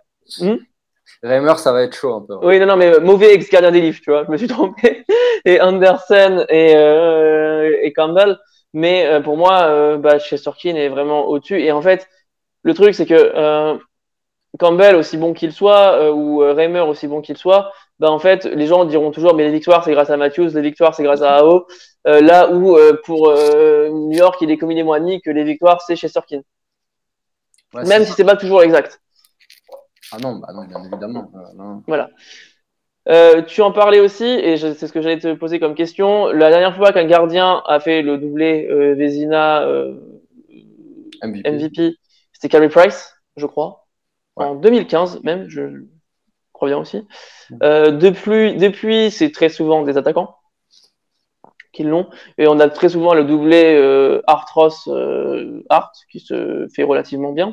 Reimer, ça va être chaud un peu. Ouais. oui, non, non, mais mauvais ex-gardien des livres, tu vois, je me suis trompé. Et Andersen et Campbell. Mais pour moi, Chesterkin est vraiment au-dessus. Et en fait, le truc, c'est que Campbell, aussi bon qu'il soit, ou Reimer, aussi bon qu'il soit, bah, en fait, les gens diront toujours, mais les victoires, c'est grâce à Matthews, les victoires, c'est grâce à AO. Là où, pour New York, il est communément admis que les victoires, c'est chez Sorkin. Ouais, c'est Même si ça. c'est pas toujours exact. Ah non, bah non, bien évidemment. Non. Voilà. Tu en parlais aussi, et c'est ce que j'allais te poser comme question. La dernière fois qu'un gardien a fait le doublé Vezina MVP. MVP, c'était Carey Price, je crois, Ouais. en 2015 même, je crois bien aussi. Depuis, c'est très souvent des attaquants qui l'ont, et on a très souvent le doublé Art Ross Art qui se fait relativement bien.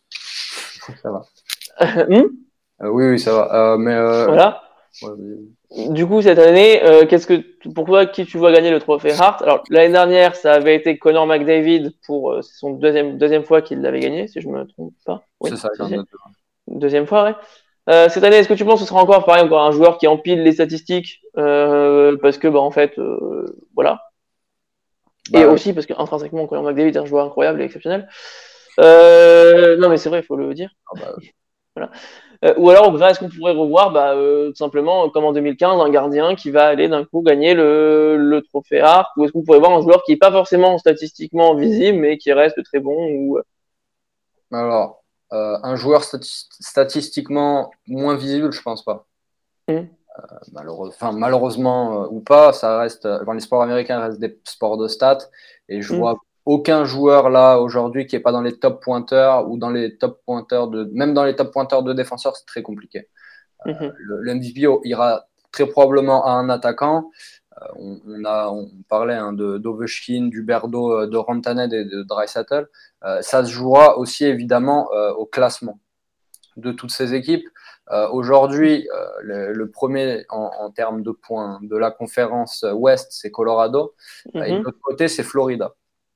Ça va. Hmm. Oui, ça va. Voilà. Ouais, Du coup, cette année, pourquoi qui tu vois gagner le trophée Hart? Alors, l'année dernière, ça avait été Connor McDavid c'est son deuxième fois qu'il l'avait gagné, si je me trompe pas. c'est Oui, ça, si, j'en si. ai deux. Deuxième fois, ouais. Cette année, est-ce que tu penses que ce sera encore pareil, encore un joueur qui empile les statistiques, parce que, bah, en fait, voilà. Et Bah, aussi parce qu'intrinsèquement, Connor McDavid est un joueur incroyable et exceptionnel. Non, mais c'est vrai, il faut le dire. bah, Voilà. Ou alors, est-ce qu'on pourrait revoir tout simplement, comme en 2015, un gardien qui va aller d'un coup gagner le trophée Hart? Ou est-ce qu'on pourrait voir un joueur qui n'est pas forcément statistiquement visible, mais qui reste très bon ou... alors, un joueur statistiquement moins visible, je pense pas. Hmm. Malheureusement ou pas, ça reste dans les sports américains restent des sports de stats et je vois aucun joueur là aujourd'hui qui est pas dans les top pointeurs ou dans les top pointeurs même dans les top pointeurs de défenseurs, c'est très compliqué. Le MVP ira très probablement à un attaquant. On parlait d'Ovechkin, du Berdo, de Rantanen et de Draisaitl. Ça se jouera aussi évidemment au classement de toutes ces équipes. Aujourd'hui, le premier en termes de points de la conférence Ouest, c'est Colorado. Et de l'autre côté, c'est Florida.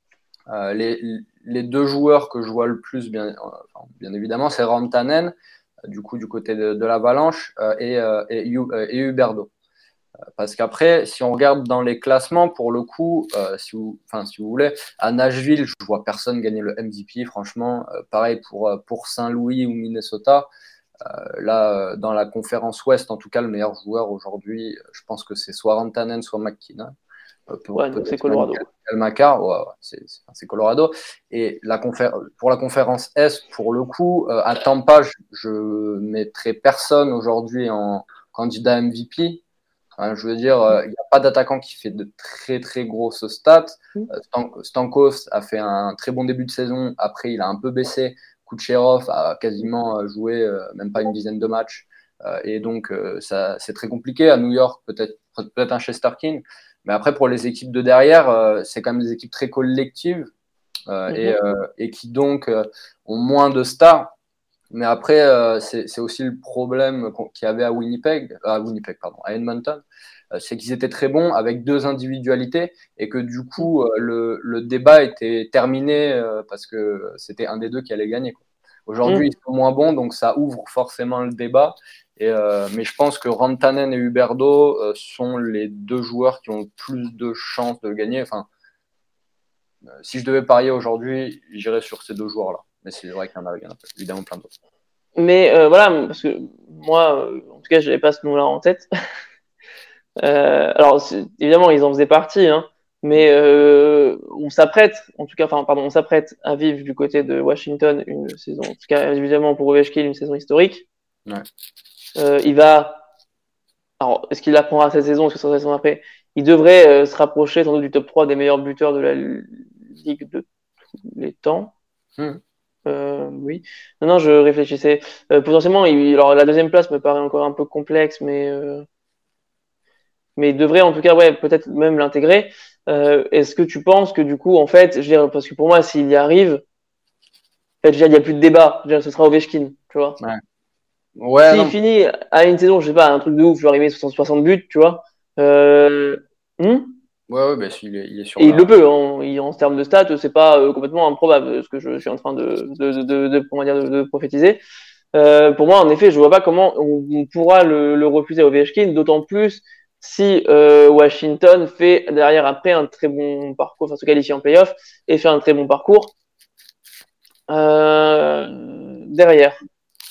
Les deux joueurs que je vois le plus, bien évidemment, c'est Rantanen, du côté de l'Avalanche, et Huberdeau. Parce qu'après, si on regarde dans les classements, pour le coup, si vous voulez, à Nashville, je vois personne gagner le MVP, franchement. Pareil pour Saint-Louis ou Minnesota. Là, dans la conférence Ouest, en tout cas, le meilleur joueur aujourd'hui, je pense que c'est soit Rantanen, soit McKinnon. Ouais, donc c'est Peut-être même Colorado. Makar, c'est Colorado. Et pour la conférence Est, pour le coup, à Tampa, je mettrai personne aujourd'hui en candidat MVP. Hein, je veux dire, il n'y a pas d'attaquant qui fait de très très grosses stats. Stamkos a fait un très bon début de saison. Après, il a un peu baissé. Kucherov a quasiment joué même pas une dizaine de matchs. Et donc, c'est très compliqué. À New York, peut-être un Shesterkin. Mais après, pour les équipes de derrière, c'est quand même des équipes très collectives et qui donc ont moins de stars. Mais après, c'est aussi le problème qu'il y avait à à Edmonton, c'est qu'ils étaient très bons avec deux individualités et que du coup, le débat était terminé parce que c'était un des deux qui allait gagner, quoi. Aujourd'hui, ils sont moins bons, donc ça ouvre forcément le débat. Mais je pense que Rantanen et Huberdeau sont les deux joueurs qui ont le plus de chances de le gagner. Enfin, si je devais parier aujourd'hui, j'irais sur ces deux joueurs-là. Mais c'est vrai qu'il y en a évidemment plein d'autres. Mais voilà, parce que moi, en tout cas, je n'avais pas ce nom-là en tête. Alors, évidemment, ils en faisaient partie, hein, mais on s'apprête, en tout cas, enfin, pardon, on s'apprête à vivre du côté de Washington une saison, en tout cas, évidemment, pour Ovechkin, une saison historique. Ouais. Il va, alors, est-ce qu'il la prendra cette saison, est-ce que ce sera la saison après? Il devrait se rapprocher sans doute du top 3 des meilleurs buteurs de la Ligue de tous les temps. Oui. Non, non, je réfléchissais. Potentiellement, alors la deuxième place me paraît encore un peu complexe, mais il devrait en tout cas, ouais, peut-être même l'intégrer. Est-ce que tu penses que du coup, en fait, je veux dire, parce que pour moi, s'il y arrive, en fait, je veux dire, il n'y a plus de débat. Je veux dire, ce sera Ovechkin, tu vois. Ouais. Ouais, S'il non. finit à une saison, je sais pas, un truc de ouf, genre il met 60 buts, tu vois. Euh, hmm Ouais, bah, il est sur Et il la. le peut, hein. En termes de stats, c'est pas complètement improbable ce que je suis en train comment dire, de prophétiser. Pour moi, en effet, je vois pas comment on pourra le refuser à Ovechkin, d'autant plus si Washington fait derrière après un très bon parcours, enfin se qualifie en playoff et fait un très bon parcours derrière.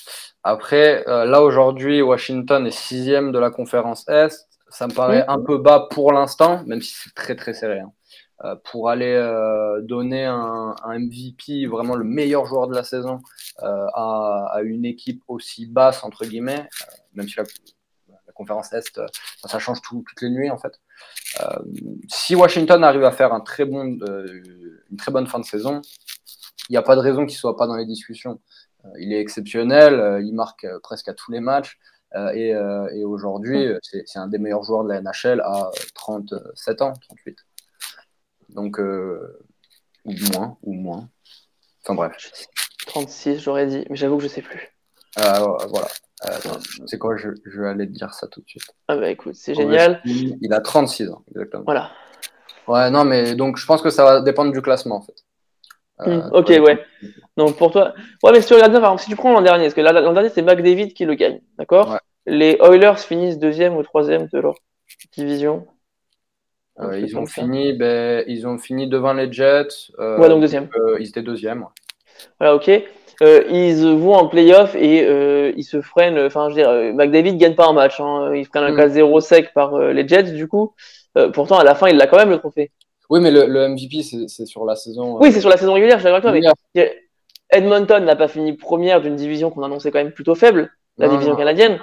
Après, là aujourd'hui, Washington est 6e de la conférence Est. Ça me paraît un peu bas pour l'instant, même si c'est très très serré. Pour aller donner un MVP, vraiment le meilleur joueur de la saison, à une équipe aussi basse, entre guillemets, même si la conférence Est, ça change toutes les nuits en fait. Si Washington arrive à faire une très bonne fin de saison, il n'y a pas de raison qu'il ne soit pas dans les discussions. Il est exceptionnel, il marque presque à tous les matchs. Et aujourd'hui, c'est un des meilleurs joueurs de la NHL à 37 ans, 38. Donc, ou moins. Enfin bref. 36, j'aurais dit, mais j'avoue que je sais plus. Voilà. C'est quoi, je vais aller te dire ça tout de suite. Ah bah écoute, c'est génial. Il a 36 ans, exactement. Voilà. Ouais, non, mais donc je pense que ça va dépendre du classement en fait. Ok, ouais. Donc pour toi, ouais, mais si tu regardes bien, par exemple, si tu prends l'an dernier, parce que l'an dernier c'est McDavid qui le gagne, d'accord? Ouais. Les Oilers finissent 2e ou 3e de leur division. Ils ont fini devant les Jets. Ouais, donc 2e. Ils étaient 2e. Ouais. Voilà, ok. Ils vont en playoff et ils se freinent. Enfin, je veux dire, McDavid gagne pas un match. Hein, ils freinent un 4-0 sec par les Jets, du coup. Pourtant, à la fin, il a quand même le trophée. Oui, mais le MVP, c'est sur la saison. Oui, c'est sur la saison régulière, je suis d'accord avec toi. Mais Edmonton n'a pas fini première d'une division qu'on annonçait quand même plutôt faible, la division canadienne.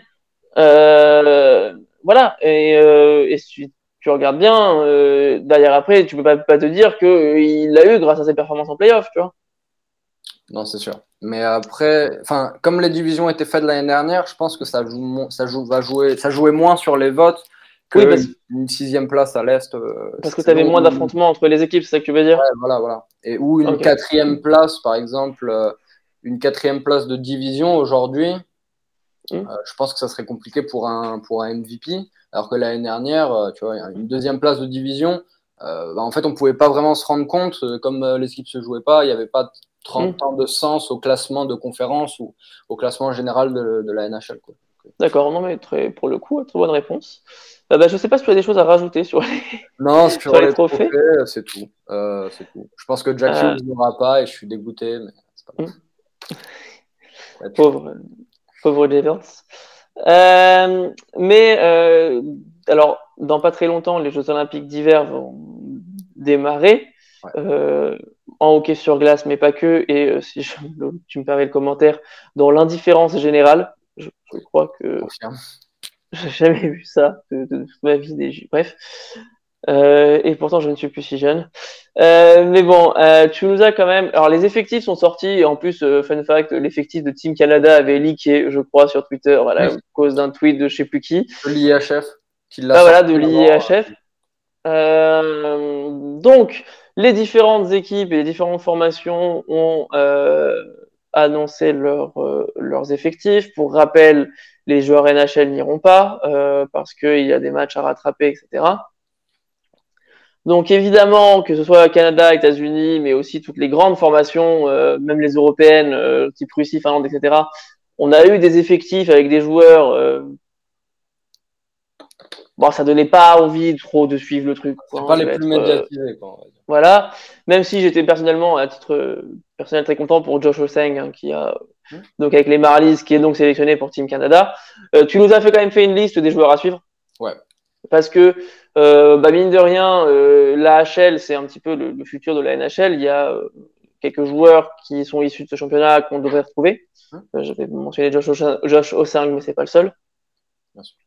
Voilà. Et si tu regardes bien, derrière après, tu peux pas te dire qu'il l'a eu grâce à ses performances en playoff, tu vois. Non, c'est sûr. Mais après, enfin, comme les divisions étaient faites l'année dernière, je pense que ça jouait moins sur les votes que une 6e place à l'Est. Parce que tu avais moins d'affrontements entre les équipes, c'est ça que tu veux dire? Ouais, voilà. Et ou une 4e place, par exemple, une 4e place de division aujourd'hui, je pense que ça serait compliqué pour un MVP. Alors que l'année dernière, tu vois, une 2e place de division, en fait, on pouvait pas vraiment se rendre compte, comme les équipes se jouaient pas, il n'y avait pas 30 ans de sens au classement de conférence ou au classement général de la NHL. Quoi. D'accord, non mais pour le coup, très bonne réponse. Je ne sais pas si tu as des choses à rajouter sur les, non, sur sur les les trophées. c'est tout. C'est tout. Je pense que Jack Hughes n'aura pas et je suis dégoûté, mais c'est pas grave. Pauvre Jevons. Alors, dans pas très longtemps, les Jeux Olympiques d'hiver vont démarrer. En hockey sur glace, mais pas que. Et si tu me permets le commentaire, dans l'indifférence générale, je crois que j'ai jamais vu ça de toute ma vie. Bref. Et pourtant, je ne suis plus si jeune. Mais bon, tu nous as quand même. Alors, les effectifs sont sortis. En plus, fun fact, l'effectif de Team Canada avait leaké, je crois, sur Twitter, voilà, à cause d'un tweet de je sais plus qui. De l'IHF, qui l'a voilà, de l'IHF. Donc, les différentes équipes et les différentes formations ont annoncé leurs effectifs. Pour rappel, les joueurs NHL n'iront pas parce qu'il y a des matchs à rattraper, etc. Donc évidemment, que ce soit Canada, États-Unis, mais aussi toutes les grandes formations, même les européennes, type Russie, Finlande, etc., on a eu des effectifs avec des joueurs. Bon, ça donnait pas envie trop de suivre le truc. C'est pas les plus médiatisés, quoi. Voilà. Même si j'étais personnellement, à titre personnel, très content pour Josh Oseng, hein, qui a donc avec les Marlies, qui est donc sélectionné pour Team Canada. Tu nous as quand même fait une liste des joueurs à suivre. Ouais. Parce que mine de rien, l'AHL, c'est un petit peu le futur de la NHL. Il y a quelques joueurs qui sont issus de ce championnat qu'on devrait retrouver. J'avais mentionné Josh Osang, mais c'est pas le seul. Bien sûr.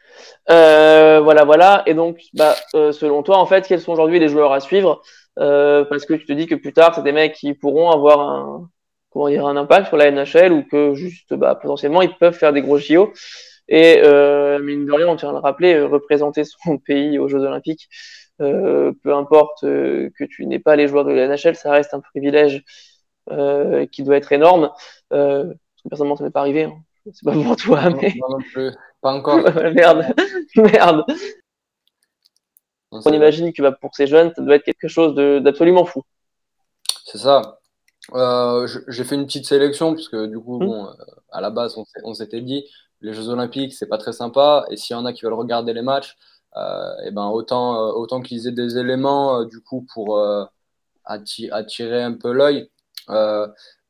Voilà. Et donc, selon toi, en fait, quels sont aujourd'hui les joueurs à suivre parce que tu te dis que plus tard, c'est des mecs qui pourront avoir un impact sur la NHL ou que juste, potentiellement, ils peuvent faire des gros JO. Et mine de rien, on tient à le rappeler, représenter son pays aux Jeux Olympiques, peu importe que tu n'aies pas les joueurs de la NHL, ça reste un privilège qui doit être énorme. Parce que personnellement, ça m'est pas arrivé. Hein. C'est pas pour toi, mais. Non plus. Pas encore. Merde. On imagine que pour ces jeunes, ça doit être quelque chose d'absolument fou. C'est ça. J'ai fait une petite sélection parce que du coup, à la base, on s'était dit les Jeux Olympiques, c'est pas très sympa. Et s'il y en a qui veulent regarder les matchs, et ben autant qu'ils aient des éléments du coup pour attirer un peu l'œil.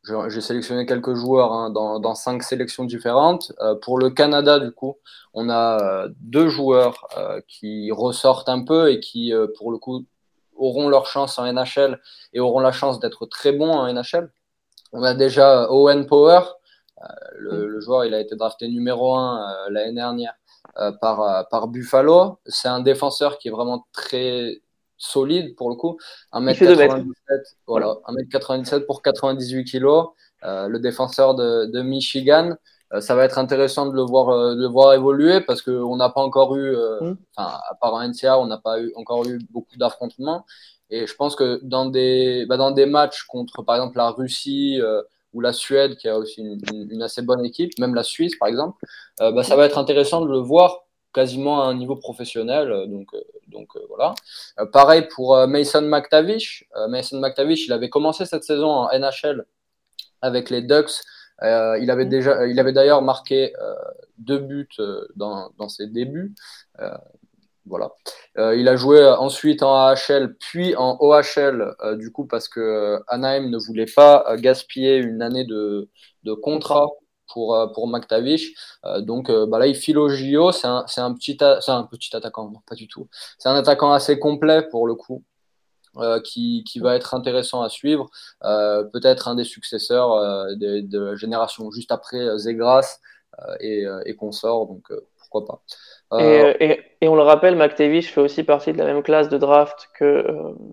j'ai sélectionné quelques joueurs hein, dans 5 sélections différentes. Pour le Canada, du coup, on a 2 joueurs qui ressortent un peu et qui, pour le coup, auront leur chance en NHL et auront la chance d'être très bons en NHL. On a déjà Owen Power, le joueur, il a été drafté numéro 1 l'année dernière par Buffalo. C'est un défenseur qui est vraiment très solide pour le coup. Il fait 2 mètres. 1m97, voilà, 1m97 pour 98 kilos. Le défenseur de Michigan. Ça va être intéressant de le voir évoluer parce qu'on n'a pas encore eu, à part en NCAA, on n'a pas encore eu beaucoup d'affrontements. Et je pense que dans des matchs contre, par exemple, la Russie ou la Suède, qui a aussi une assez bonne équipe, même la Suisse, par exemple, ça va être intéressant de le voir quasiment à un niveau professionnel. Donc voilà. Pareil pour Mason McTavish. Mason McTavish, il avait commencé cette saison en NHL avec les Ducks. Il avait d'ailleurs marqué 2 buts dans ses débuts. Voilà. Il a joué ensuite en AHL, puis en OHL, du coup, parce que Anaheim ne voulait pas gaspiller une année de contrat pour McTavish. Donc là, il file au JO. C'est un petit attaquant, non, pas du tout. C'est un attaquant assez complet pour le coup. Qui va être intéressant à suivre. Peut-être un des successeurs de la génération juste après Zegras et consorts, donc pourquoi pas. Et on le rappelle, McTavish fait aussi partie de la même classe de draft que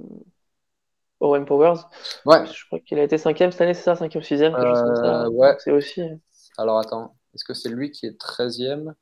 Owen Powers. Ouais. Je crois qu'il a été 5e cette année, c'est ça, 5e ou 6e, quelque chose comme ça. Ouais. C'est aussi. Alors attends, est-ce que c'est lui qui est 13e?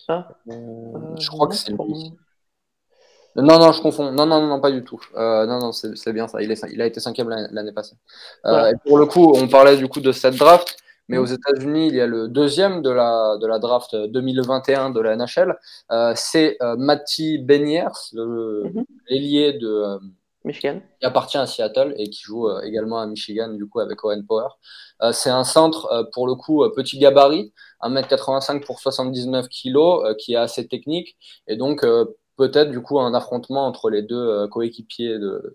Je crois que c'est lui. Non, je confonds. Non, pas du tout. Non, c'est bien ça. Il a été 5e l'année passée. Voilà. Et pour le coup, on parlait du coup de cette draft, mais aux États-Unis, il y a le 2e de la draft 2021 de la NHL. C'est Matty Beniers, l'ailier de Michigan. qui appartient à Seattle et qui joue également à Michigan, du coup, avec Owen Power. C'est un centre, pour le coup, petit gabarit, 1m85 pour 79 kg, qui est assez technique. Et donc, peut-être, du coup, un affrontement entre les deux coéquipiers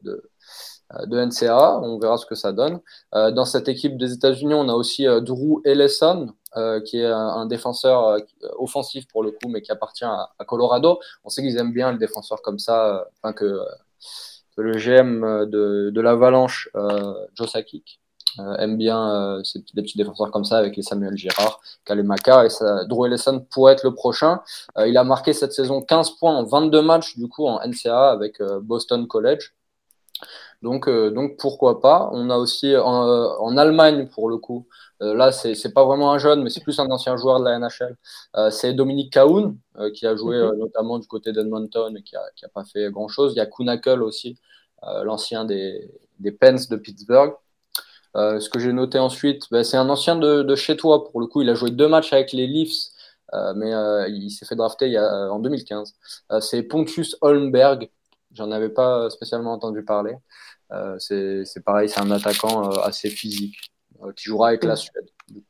de NCAA. On verra ce que ça donne. Dans cette équipe des États-Unis, on a aussi Drew Ellison, qui est un défenseur offensif pour le coup, mais qui appartient à Colorado. On sait qu'ils aiment bien le défenseur comme ça, que le GM de l'Avalanche, Joe Sakic, aime bien des petits défenseurs comme ça avec les Samuel Girard, Kalemaka, et Drew Ellison pourrait être le prochain. Il a marqué cette saison 15 points en 22 matchs du coup en NCAA avec Boston College. Donc pourquoi pas. On a aussi en Allemagne pour le coup. Là, c'est pas vraiment un jeune, mais c'est plus un ancien joueur de la NHL. C'est Dominique Cahoon, qui a joué notamment du côté d'Edmonton et qui a pas fait grand-chose. Il y a Kunakel aussi, l'ancien des Pens de Pittsburgh. Ce que j'ai noté ensuite, c'est un ancien de chez toi pour le coup. Il a joué 2 matchs avec les Leafs, mais il s'est fait drafter en 2015. C'est Pontus Holmberg. J'en avais pas spécialement entendu parler. C'est pareil, c'est un attaquant assez physique qui jouera avec la Suède.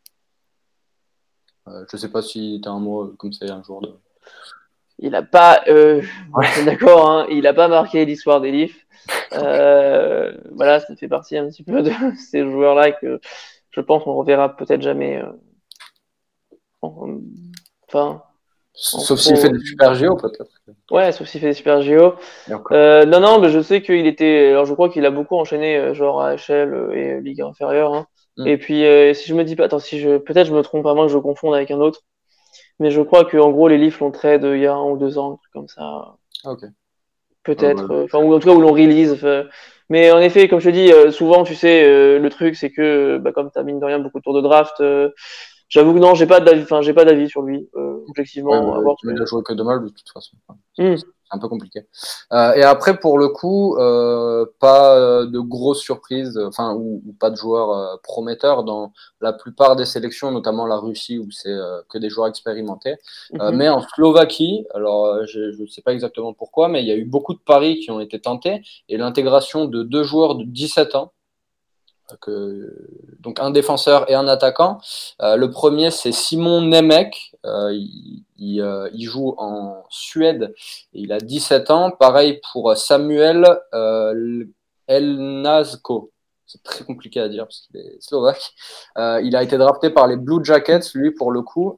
Je sais pas si tu as un mot comme ça un jour de. Il a pas, d'accord, hein, il a pas marqué l'histoire des Leafs. Voilà, ça fait partie un petit peu de ces joueurs-là que je pense qu'on reverra peut-être jamais. Sauf s'il fait des super géos, peut-être. Ouais, sauf s'il fait des super géos. Non, mais je sais qu'il était. Alors, je crois qu'il a beaucoup enchaîné, genre AHL et Ligue inférieure. Hein. Et puis, si je me dis pas, attends, peut-être je me trompe, à moins que je confonde avec un autre. Mais je crois que en gros, les Leafs l'ont trade il y a 1 ou 2 ans, un truc comme ça. Ok. Peut-être. Ou en tout cas, où l'on release. Mais en effet, comme je te dis, souvent, tu sais, le truc, c'est que, comme t'as mine de rien beaucoup de tours de draft. J'avoue que non, j'ai pas d'avis sur lui, objectivement. Tu ne joué que de mal de toute façon. C'est un peu compliqué. Et après, pour le coup, pas de grosses surprises, ou pas de joueurs prometteurs dans la plupart des sélections, notamment la Russie où c'est que des joueurs expérimentés. Mais en Slovaquie, alors je ne sais pas exactement pourquoi, mais il y a eu beaucoup de paris qui ont été tentés et l'intégration de 2 joueurs de 17 ans. Donc un défenseur et un attaquant. Le premier, c'est Simon Nemec. Il joue en Suède et il a 17 ans. Pareil pour Samuel Elnazko. c'est très compliqué à dire parce qu'il est slovaque. Il a été drafté par les Blue Jackets, lui, pour le coup,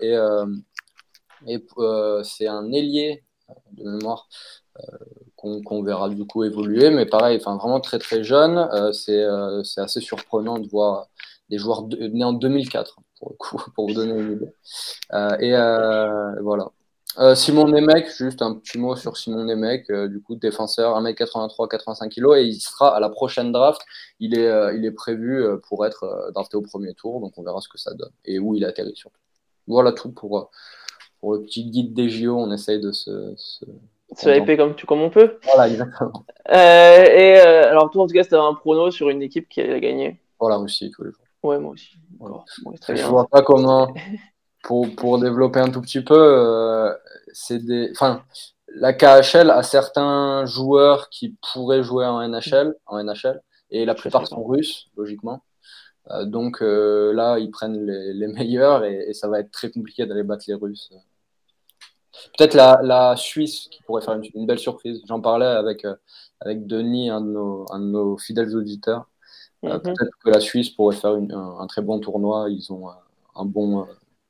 c'est un ailier de mémoire qu'on verra du coup évoluer, mais pareil, enfin vraiment très très jeune. C'est assez surprenant de voir des joueurs nés en 2004 pour le coup, pour vous donner une idée. Voilà. Simon Nemec, juste un petit mot sur Simon Nemec, du coup défenseur 1m83, 85 kg, et il sera à la prochaine draft. Il est prévu pour être drafté au premier tour, donc on verra ce que ça donne et où il atterrit surtout. Voilà tout pour le petit guide des JO. On essaye de se hyper comme on peut. Voilà, exactement. Alors toi, en tout cas, c'était un prono sur une équipe qui allait gagner. Voilà, aussi, tous les jours. Ouais, moi aussi. Voilà. Bon, très je bien. vois pas comment, pour développer un tout petit peu, la KHL a certains joueurs qui pourraient jouer en NHL, et la plupart sont russes, logiquement. Donc là, ils prennent les meilleurs et ça va être très compliqué d'aller battre les Russes. Peut-être la Suisse qui pourrait faire une belle surprise. J'en parlais avec Denis, un de nos fidèles auditeurs. Peut-être que la Suisse pourrait faire un très bon tournoi. Ils ont un bon.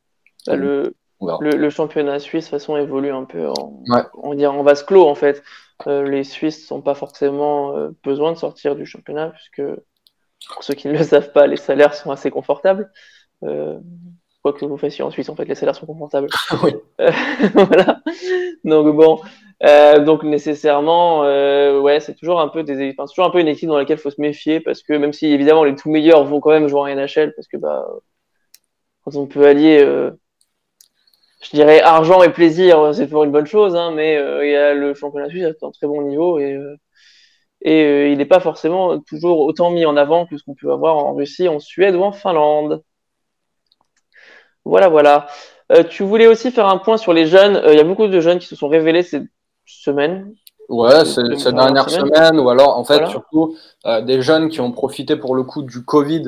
Le championnat suisse, de toute façon, évolue un peu en vase clos, en fait. Les Suisses n'ont pas forcément besoin de sortir du championnat, puisque, pour ceux qui ne le savent pas, les salaires sont assez confortables. Quoi que vous fassiez en Suisse, en fait, les salaires sont confortables. Oui. Voilà. Donc bon, donc nécessairement, ouais, c'est toujours un peu c'est toujours un peu une équipe dans laquelle il faut se méfier, parce que même si évidemment les tout meilleurs vont quand même jouer en NHL, parce que quand on peut allier, je dirais argent et plaisir, c'est toujours une bonne chose, hein, mais il y a le championnat suisse est un très bon niveau et il n'est pas forcément toujours autant mis en avant que ce qu'on peut avoir en Russie, en Suède ou en Finlande. Voilà. Tu voulais aussi faire un point sur les jeunes. Il y a beaucoup de jeunes qui se sont révélés cette semaine. Ouais, ces dernières semaines, ou alors en fait voilà. surtout des jeunes qui ont profité pour le coup du Covid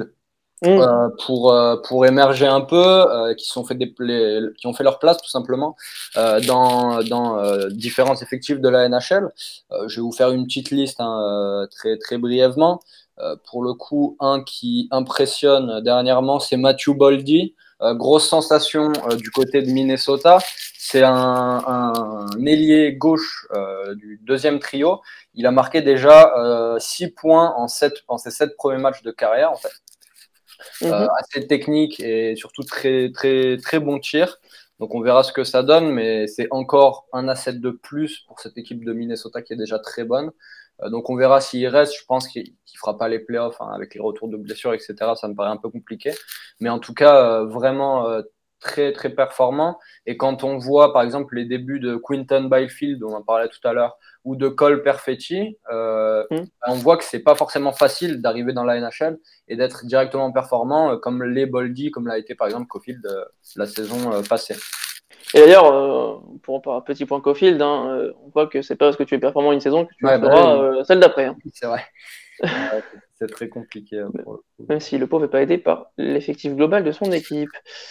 pour émerger un peu, qui ont fait leur place tout simplement dans différents effectifs de la NHL. Je vais vous faire une petite liste très très brièvement. Pour le coup, un qui impressionne dernièrement, c'est Matthew Boldy. Grosse sensation du côté de Minnesota. C'est un ailier gauche du deuxième trio. Il a marqué déjà 6 points en ses 7 premiers matchs de carrière, en fait. Assez technique et surtout très, très, très bon tir. Donc on verra ce que ça donne, mais c'est encore un asset de plus pour cette équipe de Minnesota qui est déjà très bonne. Donc on verra s'il reste. Je pense qu'il ne fera pas les playoffs avec les retours de blessures, etc. Ça me paraît un peu compliqué. Mais en tout cas, vraiment très, très performant. Et quand on voit, par exemple, les débuts de Quinton Byfield, dont on en parlait tout à l'heure, ou de Cole Perfetti, on voit que c'est pas forcément facile d'arriver dans la NHL et d'être directement performant comme les Boldy, comme l'a été par exemple Caulfield la saison passée. Et d'ailleurs, pour un petit point Caulfield, on voit que c'est pas parce que tu es performant une saison que tu le feras celle d'après. Hein. C'est vrai. C'est très compliqué. Pour le coup. Même si le pauvre n'est pas aidé par l'effectif global de son équipe.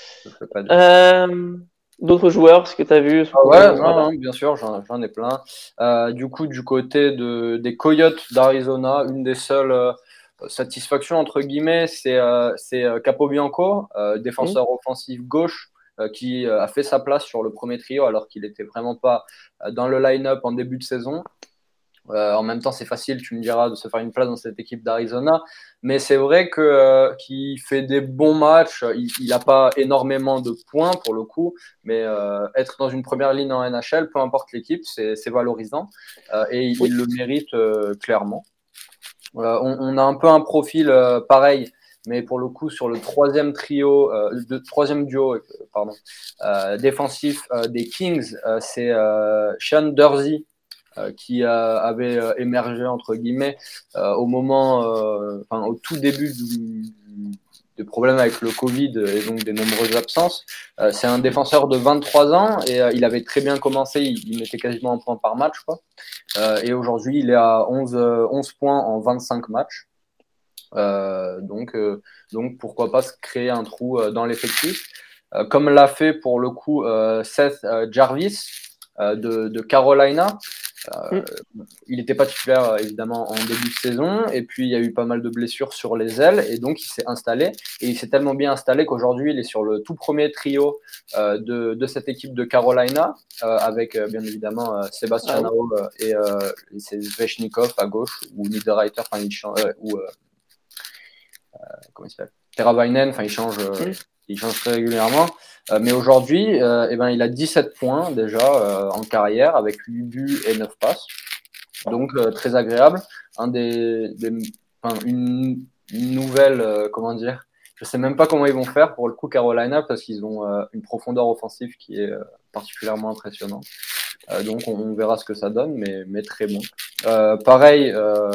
D'autres joueurs, ce que tu as vu non, bien sûr, j'en ai plein. Du coup, du côté des Coyotes d'Arizona, une des seules satisfactions, entre guillemets, c'est Capobianco, défenseur offensif gauche, qui a fait sa place sur le premier trio alors qu'il n'était vraiment pas dans le line-up en début de saison. En même temps, c'est facile, tu me diras, de se faire une place dans cette équipe d'Arizona. Mais c'est vrai qu'il fait des bons matchs. Il n'a pas énormément de points pour le coup. Mais être dans une première ligne en NHL, peu importe l'équipe, c'est valorisant. Et il le mérite clairement. On a un peu un profil pareil. Mais pour le coup, sur le troisième duo défensif des Kings, c'est Sean Durzi, qui avait émergé entre guillemets au tout début des problèmes avec le Covid et donc des nombreuses absences. C'est un défenseur de 23 ans et il avait très bien commencé, il mettait quasiment un point par match, quoi. Et aujourd'hui, il est à 11 points en 25 matchs. Donc pourquoi pas se créer un trou dans l'effectif, comme l'a fait pour le coup Seth Jarvis de Carolina. Mm. Il n'était pas titulaire évidemment en début de saison, et puis il y a eu pas mal de blessures sur les ailes, et donc il s'est installé, et il s'est tellement bien installé qu'aujourd'hui il est sur le tout premier trio de cette équipe de Carolina, avec bien évidemment Sébastien Aho et c'est Svechnikov à gauche, ou Niederreiter, enfin comment il s'appelle, Teravainen, enfin il change très régulièrement. Mais aujourd'hui, eh ben, il a 17 points déjà en carrière avec 8 buts et 9 passes. Donc très agréable. Une nouvelle, comment dire, je sais même pas comment ils vont faire pour le coup Carolina parce qu'ils ont une profondeur offensive qui est particulièrement impressionnante. Donc on verra ce que ça donne, mais très bon. Pareil,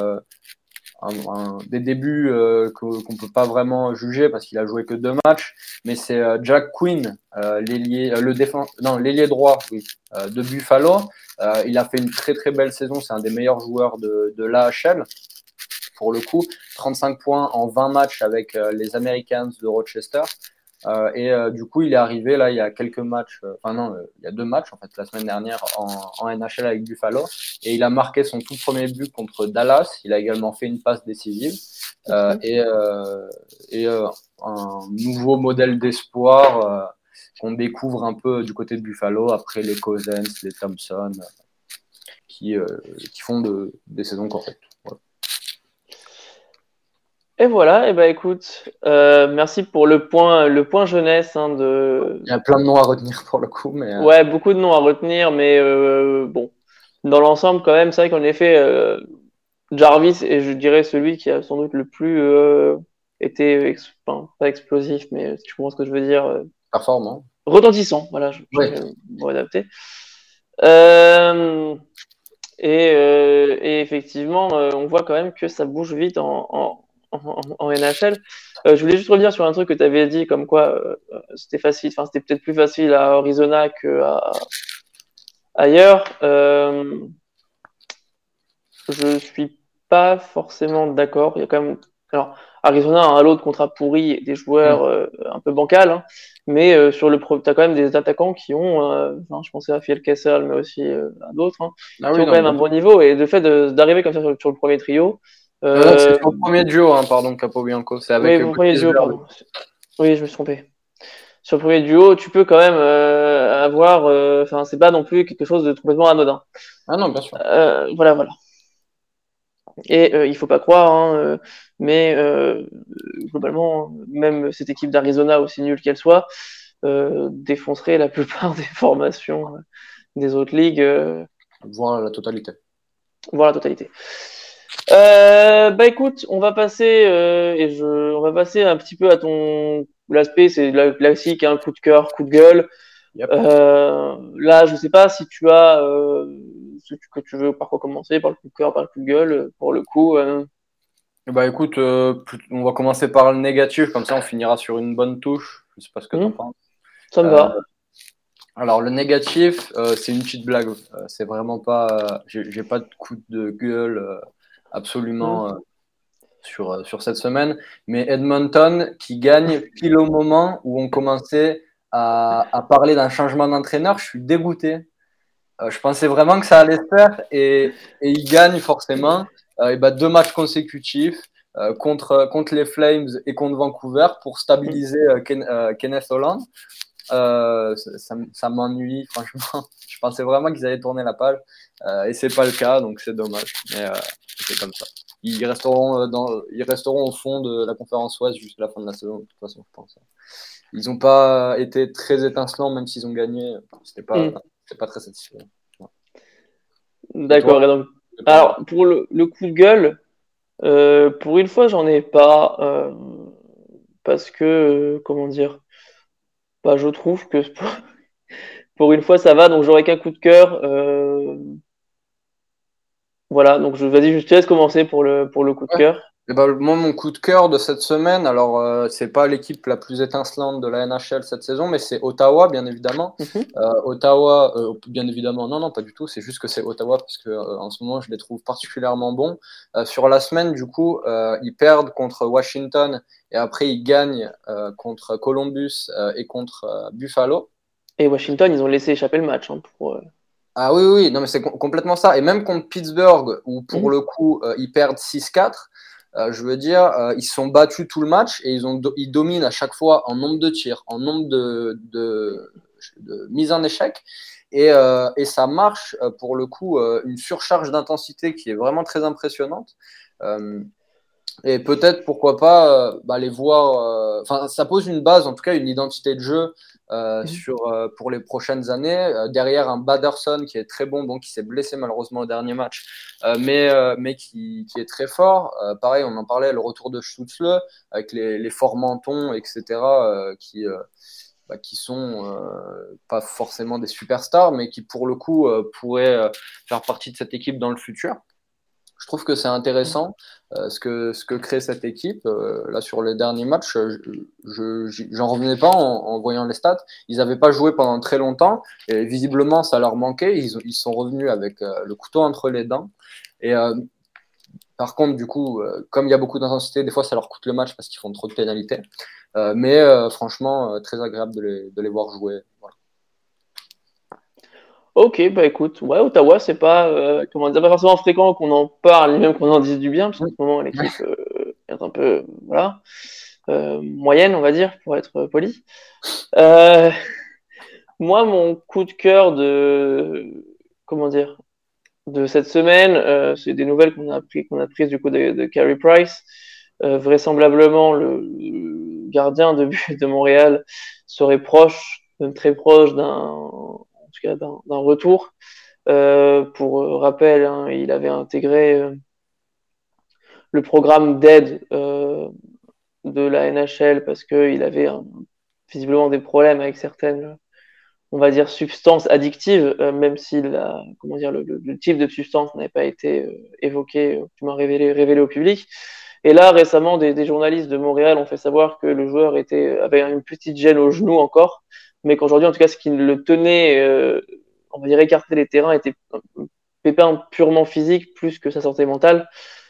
des débuts qu'on peut pas vraiment juger parce qu'il a joué que 2 matchs, mais c'est Jack Quinn, l'ailier droit de Buffalo. Il a fait une très très belle saison, c'est un des meilleurs joueurs de l'AHL. Pour le coup, 35 points en 20 matchs avec les Americans de Rochester. Du coup, il est arrivé là il y a quelques matchs, il y a 2 matchs en fait la semaine dernière en NHL avec Buffalo, et il a marqué son tout premier but contre Dallas. Il a également fait une passe décisive un nouveau modèle d'espoir qu'on découvre un peu du côté de Buffalo après les Cousins, les Thompson, qui font des saisons correctes. Voilà. Et voilà, et ben écoute, merci pour le point jeunesse Il y a plein de noms à retenir pour le coup, mais ouais, beaucoup de noms à retenir, mais bon, dans l'ensemble quand même, c'est vrai qu'en effet, Jarvis est, je dirais, celui qui a sans doute le plus été, enfin, pas explosif, mais si tu comprends ce que je veux dire, performant. retentissant. Voilà, je Ouais. vais me réadapter. Euh, et effectivement, on voit quand même que ça bouge vite en NHL. Je voulais juste revenir sur un truc que tu avais dit, comme quoi c'était facile, enfin c'était peut-être plus facile à Arizona que ailleurs. Je suis pas forcément d'accord. Il y a quand même, alors Arizona a un lot de contrats pourris et des joueurs un peu bancals, hein, mais t'as quand même des attaquants qui ont, enfin, je pensais à Phil Kessel, mais aussi à d'autres, hein, qui ont quand même un bon niveau, et le fait d'arriver comme ça sur le premier trio. C'est son premier duo, hein, pardon, Capobianco. C'est avec Oui, mon premier duo, pardon. Oui, je me suis trompé. Sur le premier duo, tu peux quand même avoir, enfin, c'est pas non plus quelque chose de complètement anodin. Ah non, bien sûr. Voilà. Et il faut pas croire, hein, mais globalement, même cette équipe d'Arizona, aussi nulle qu'elle soit, défoncerait la plupart des formations des autres ligues, Voire la totalité. voire la totalité. Bah écoute, on va passer un petit peu à ton l'aspect, c'est la classique, hein, coup de cœur, coup de gueule. Yep. Là, je sais pas si tu as ce que tu veux par quoi commencer, par le coup de cœur, par le coup de gueule, pour le coup. Bah écoute, on va commencer par le négatif, comme ça on finira sur une bonne touche. Je sais pas ce que t'en penses. Ça me va. Alors le négatif, c'est une petite blague. C'est vraiment pas, j'ai pas de coup de gueule absolument sur cette semaine. Mais Edmonton qui gagne pile au moment où on commençait à parler d'un changement d'entraîneur, je suis dégoûté. Je pensais vraiment que ça allait se faire et ils gagnent forcément. Et bah, 2 matchs consécutifs contre les Flames et contre Vancouver pour stabiliser Kenneth Holland. Ça m'ennuie, franchement. Je pensais vraiment qu'ils allaient tourner la page et c'est pas le cas, donc c'est dommage. Mais c'est comme ça. Ils resteront au fond de la conférence Ouest jusqu'à la fin de la saison, de toute façon, je pense. Ils n'ont pas été très étincelants, même s'ils ont gagné. C'était pas très satisfaisant. D'accord. Et donc, alors, pour le coup de gueule, pour une fois, j'en ai pas. Parce que, comment dire, bah, je trouve que pour une fois, ça va. Donc, j'aurai qu'un coup de cœur. Voilà. Donc, vas-y, je te laisse commencer pour le coup de Ouais. cœur. Et ben, moi, mon coup de cœur de cette semaine, alors c'est pas l'équipe la plus étincelante de la NHL cette saison, mais c'est Ottawa, bien évidemment. Ottawa, bien évidemment, non, pas du tout. C'est juste que c'est Ottawa parce que en ce moment, je les trouve particulièrement bons. Sur la semaine, du coup, ils perdent contre Washington et après ils gagnent contre Columbus et contre Buffalo. Et Washington, ils ont laissé échapper le match, hein, pour. Ah oui, oui, non, mais c'est complètement ça. Et même contre Pittsburgh, où pour le coup, ils perdent 6-4, je veux dire, ils se sont battus tout le match et ils dominent à chaque fois en nombre de tirs, en nombre de mises en échec. Et ça marche, pour le coup, une surcharge d'intensité qui est vraiment très impressionnante. Euh, et peut-être, pourquoi pas, les voir. Enfin, ça pose une base, en tout cas, une identité de jeu pour les prochaines années. Derrière un Baderson qui est très bon, qui s'est blessé malheureusement au dernier match, mais qui est très fort. Pareil, on en parlait, le retour de Stutzle, avec les forts mentons, etc., qui sont pas forcément des superstars, mais qui, pour le coup, pourraient faire partie de cette équipe dans le futur. Je trouve que c'est intéressant ce que crée cette équipe. Là, sur les derniers matchs, j'en revenais pas en voyant les stats. Ils n'avaient pas joué pendant très longtemps et visiblement, ça leur manquait. Ils sont revenus avec le couteau entre les dents. Et par contre, du coup, comme il y a beaucoup d'intensité, des fois, ça leur coûte le match parce qu'ils font trop de pénalités. Mais franchement, très agréable de les voir jouer. Voilà. Ok, bah écoute, ouais, Ottawa, c'est pas, comment dire, pas forcément fréquent qu'on en parle, ni même qu'on en dise du bien, parce qu'en ce moment, l'équipe est un peu, voilà, moyenne, on va dire, pour être poli. Euh, Moi, mon coup de cœur comment dire, de cette semaine, c'est des nouvelles qu'on a prises du coup de Carey Price. Vraisemblablement, le gardien de but de Montréal serait proche, même très proche en tout cas d'un retour. Pour rappel, hein, il avait intégré le programme d'aide de la NHL parce qu'il avait visiblement des problèmes avec certaines, on va dire, substances addictives, même si comment dire, le type de substance n'avait pas été évoqué, du moins révélé au public. Et là, récemment, des journalistes de Montréal ont fait savoir que le joueur avait une petite gêne au genou encore, mais qu'aujourd'hui, en tout cas, ce qui le tenait, on va dire, écarté des terrains était un pépin purement physique plus que sa santé mentale.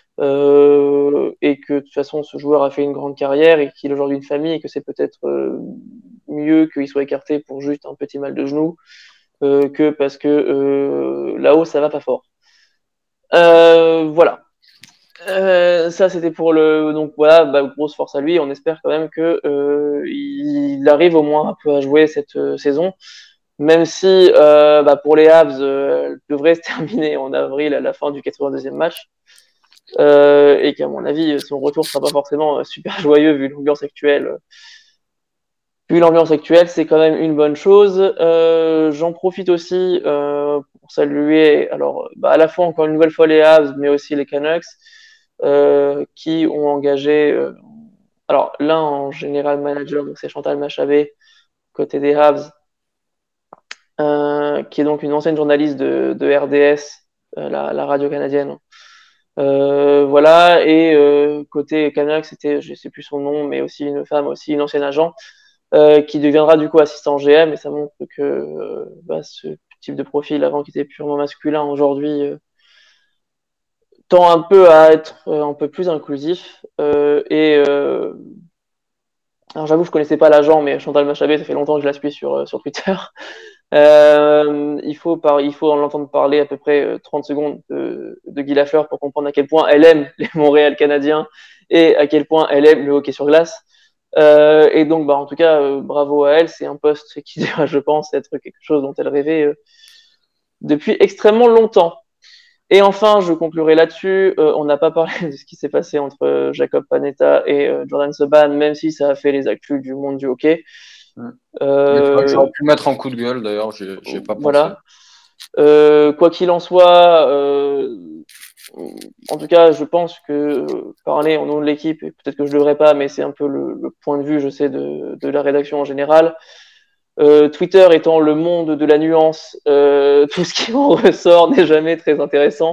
Et que de toute façon ce joueur a fait une grande carrière et qu'il a aujourd'hui une famille et que c'est peut-être mieux qu'il soit écarté pour juste un petit mal de genou que parce que là-haut ça va pas fort. Voilà. Ça c'était pour le donc voilà, grosse force à lui. On espère quand même que il arrive au moins un peu à jouer cette saison, même si pour les Habs elle devrait se terminer en avril à la fin du 82e match. Et qu'à mon avis, son retour sera pas forcément super joyeux vu l'ambiance actuelle. Vu l'ambiance actuelle, c'est quand même une bonne chose. J'en profite aussi pour saluer, alors à la fois encore une nouvelle fois les Habs, mais aussi les Canucks, qui ont engagé. Alors l'un en général manager, donc c'est Chantal Machavé, côté des Habs, qui est donc une ancienne journaliste de RDS, la radio canadienne. Voilà, et côté Canucks, c'était, je sais plus son nom, mais aussi une femme, aussi une ancienne agent, qui deviendra du coup assistant GM, et ça montre que ce type de profil, avant qui était purement masculin, aujourd'hui tend un peu à être un peu plus inclusif. Alors j'avoue, je connaissais pas l'agent, mais Chantal Machabé, ça fait longtemps que je la suis sur Twitter. Il faut en l'entendre parler à peu près 30 secondes de Guy Lafleur pour comprendre à quel point elle aime les Montréal Canadiens et à quel point elle aime le hockey sur glace. Et donc, en tout cas, bravo à elle. C'est un poste qui doit, je pense, être quelque chose dont elle rêvait depuis extrêmement longtemps. Et enfin, je conclurai là-dessus. On n'a pas parlé de ce qui s'est passé entre Jacob Panetta et Jordan Subban, même si ça a fait les actus du monde du hockey. J'aurais pu le mettre en coup de gueule, d'ailleurs, j'ai pas pensé. Voilà. Quoi qu'il en soit, en tout cas, je pense que parler au nom de l'équipe, et peut-être que je ne devrais pas, mais c'est un peu le point de vue, je sais, de la rédaction en général. Twitter étant le monde de la nuance, tout ce qui en ressort n'est jamais très intéressant.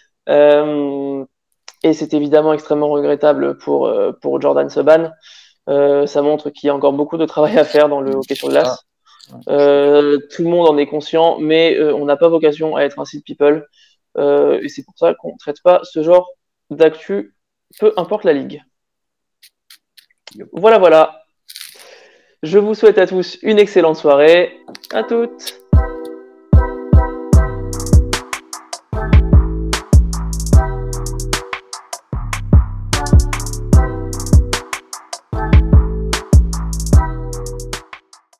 Et c'est évidemment extrêmement regrettable pour Jordan Subban. Ça montre qu'il y a encore beaucoup de travail à faire dans le hockey sur glace. Tout le monde en est conscient, mais on n'a pas vocation à être un seed people. Et c'est pour ça qu'on ne traite pas ce genre d'actu, peu importe la ligue. Voilà, voilà. Je vous souhaite à tous une excellente soirée. À toutes.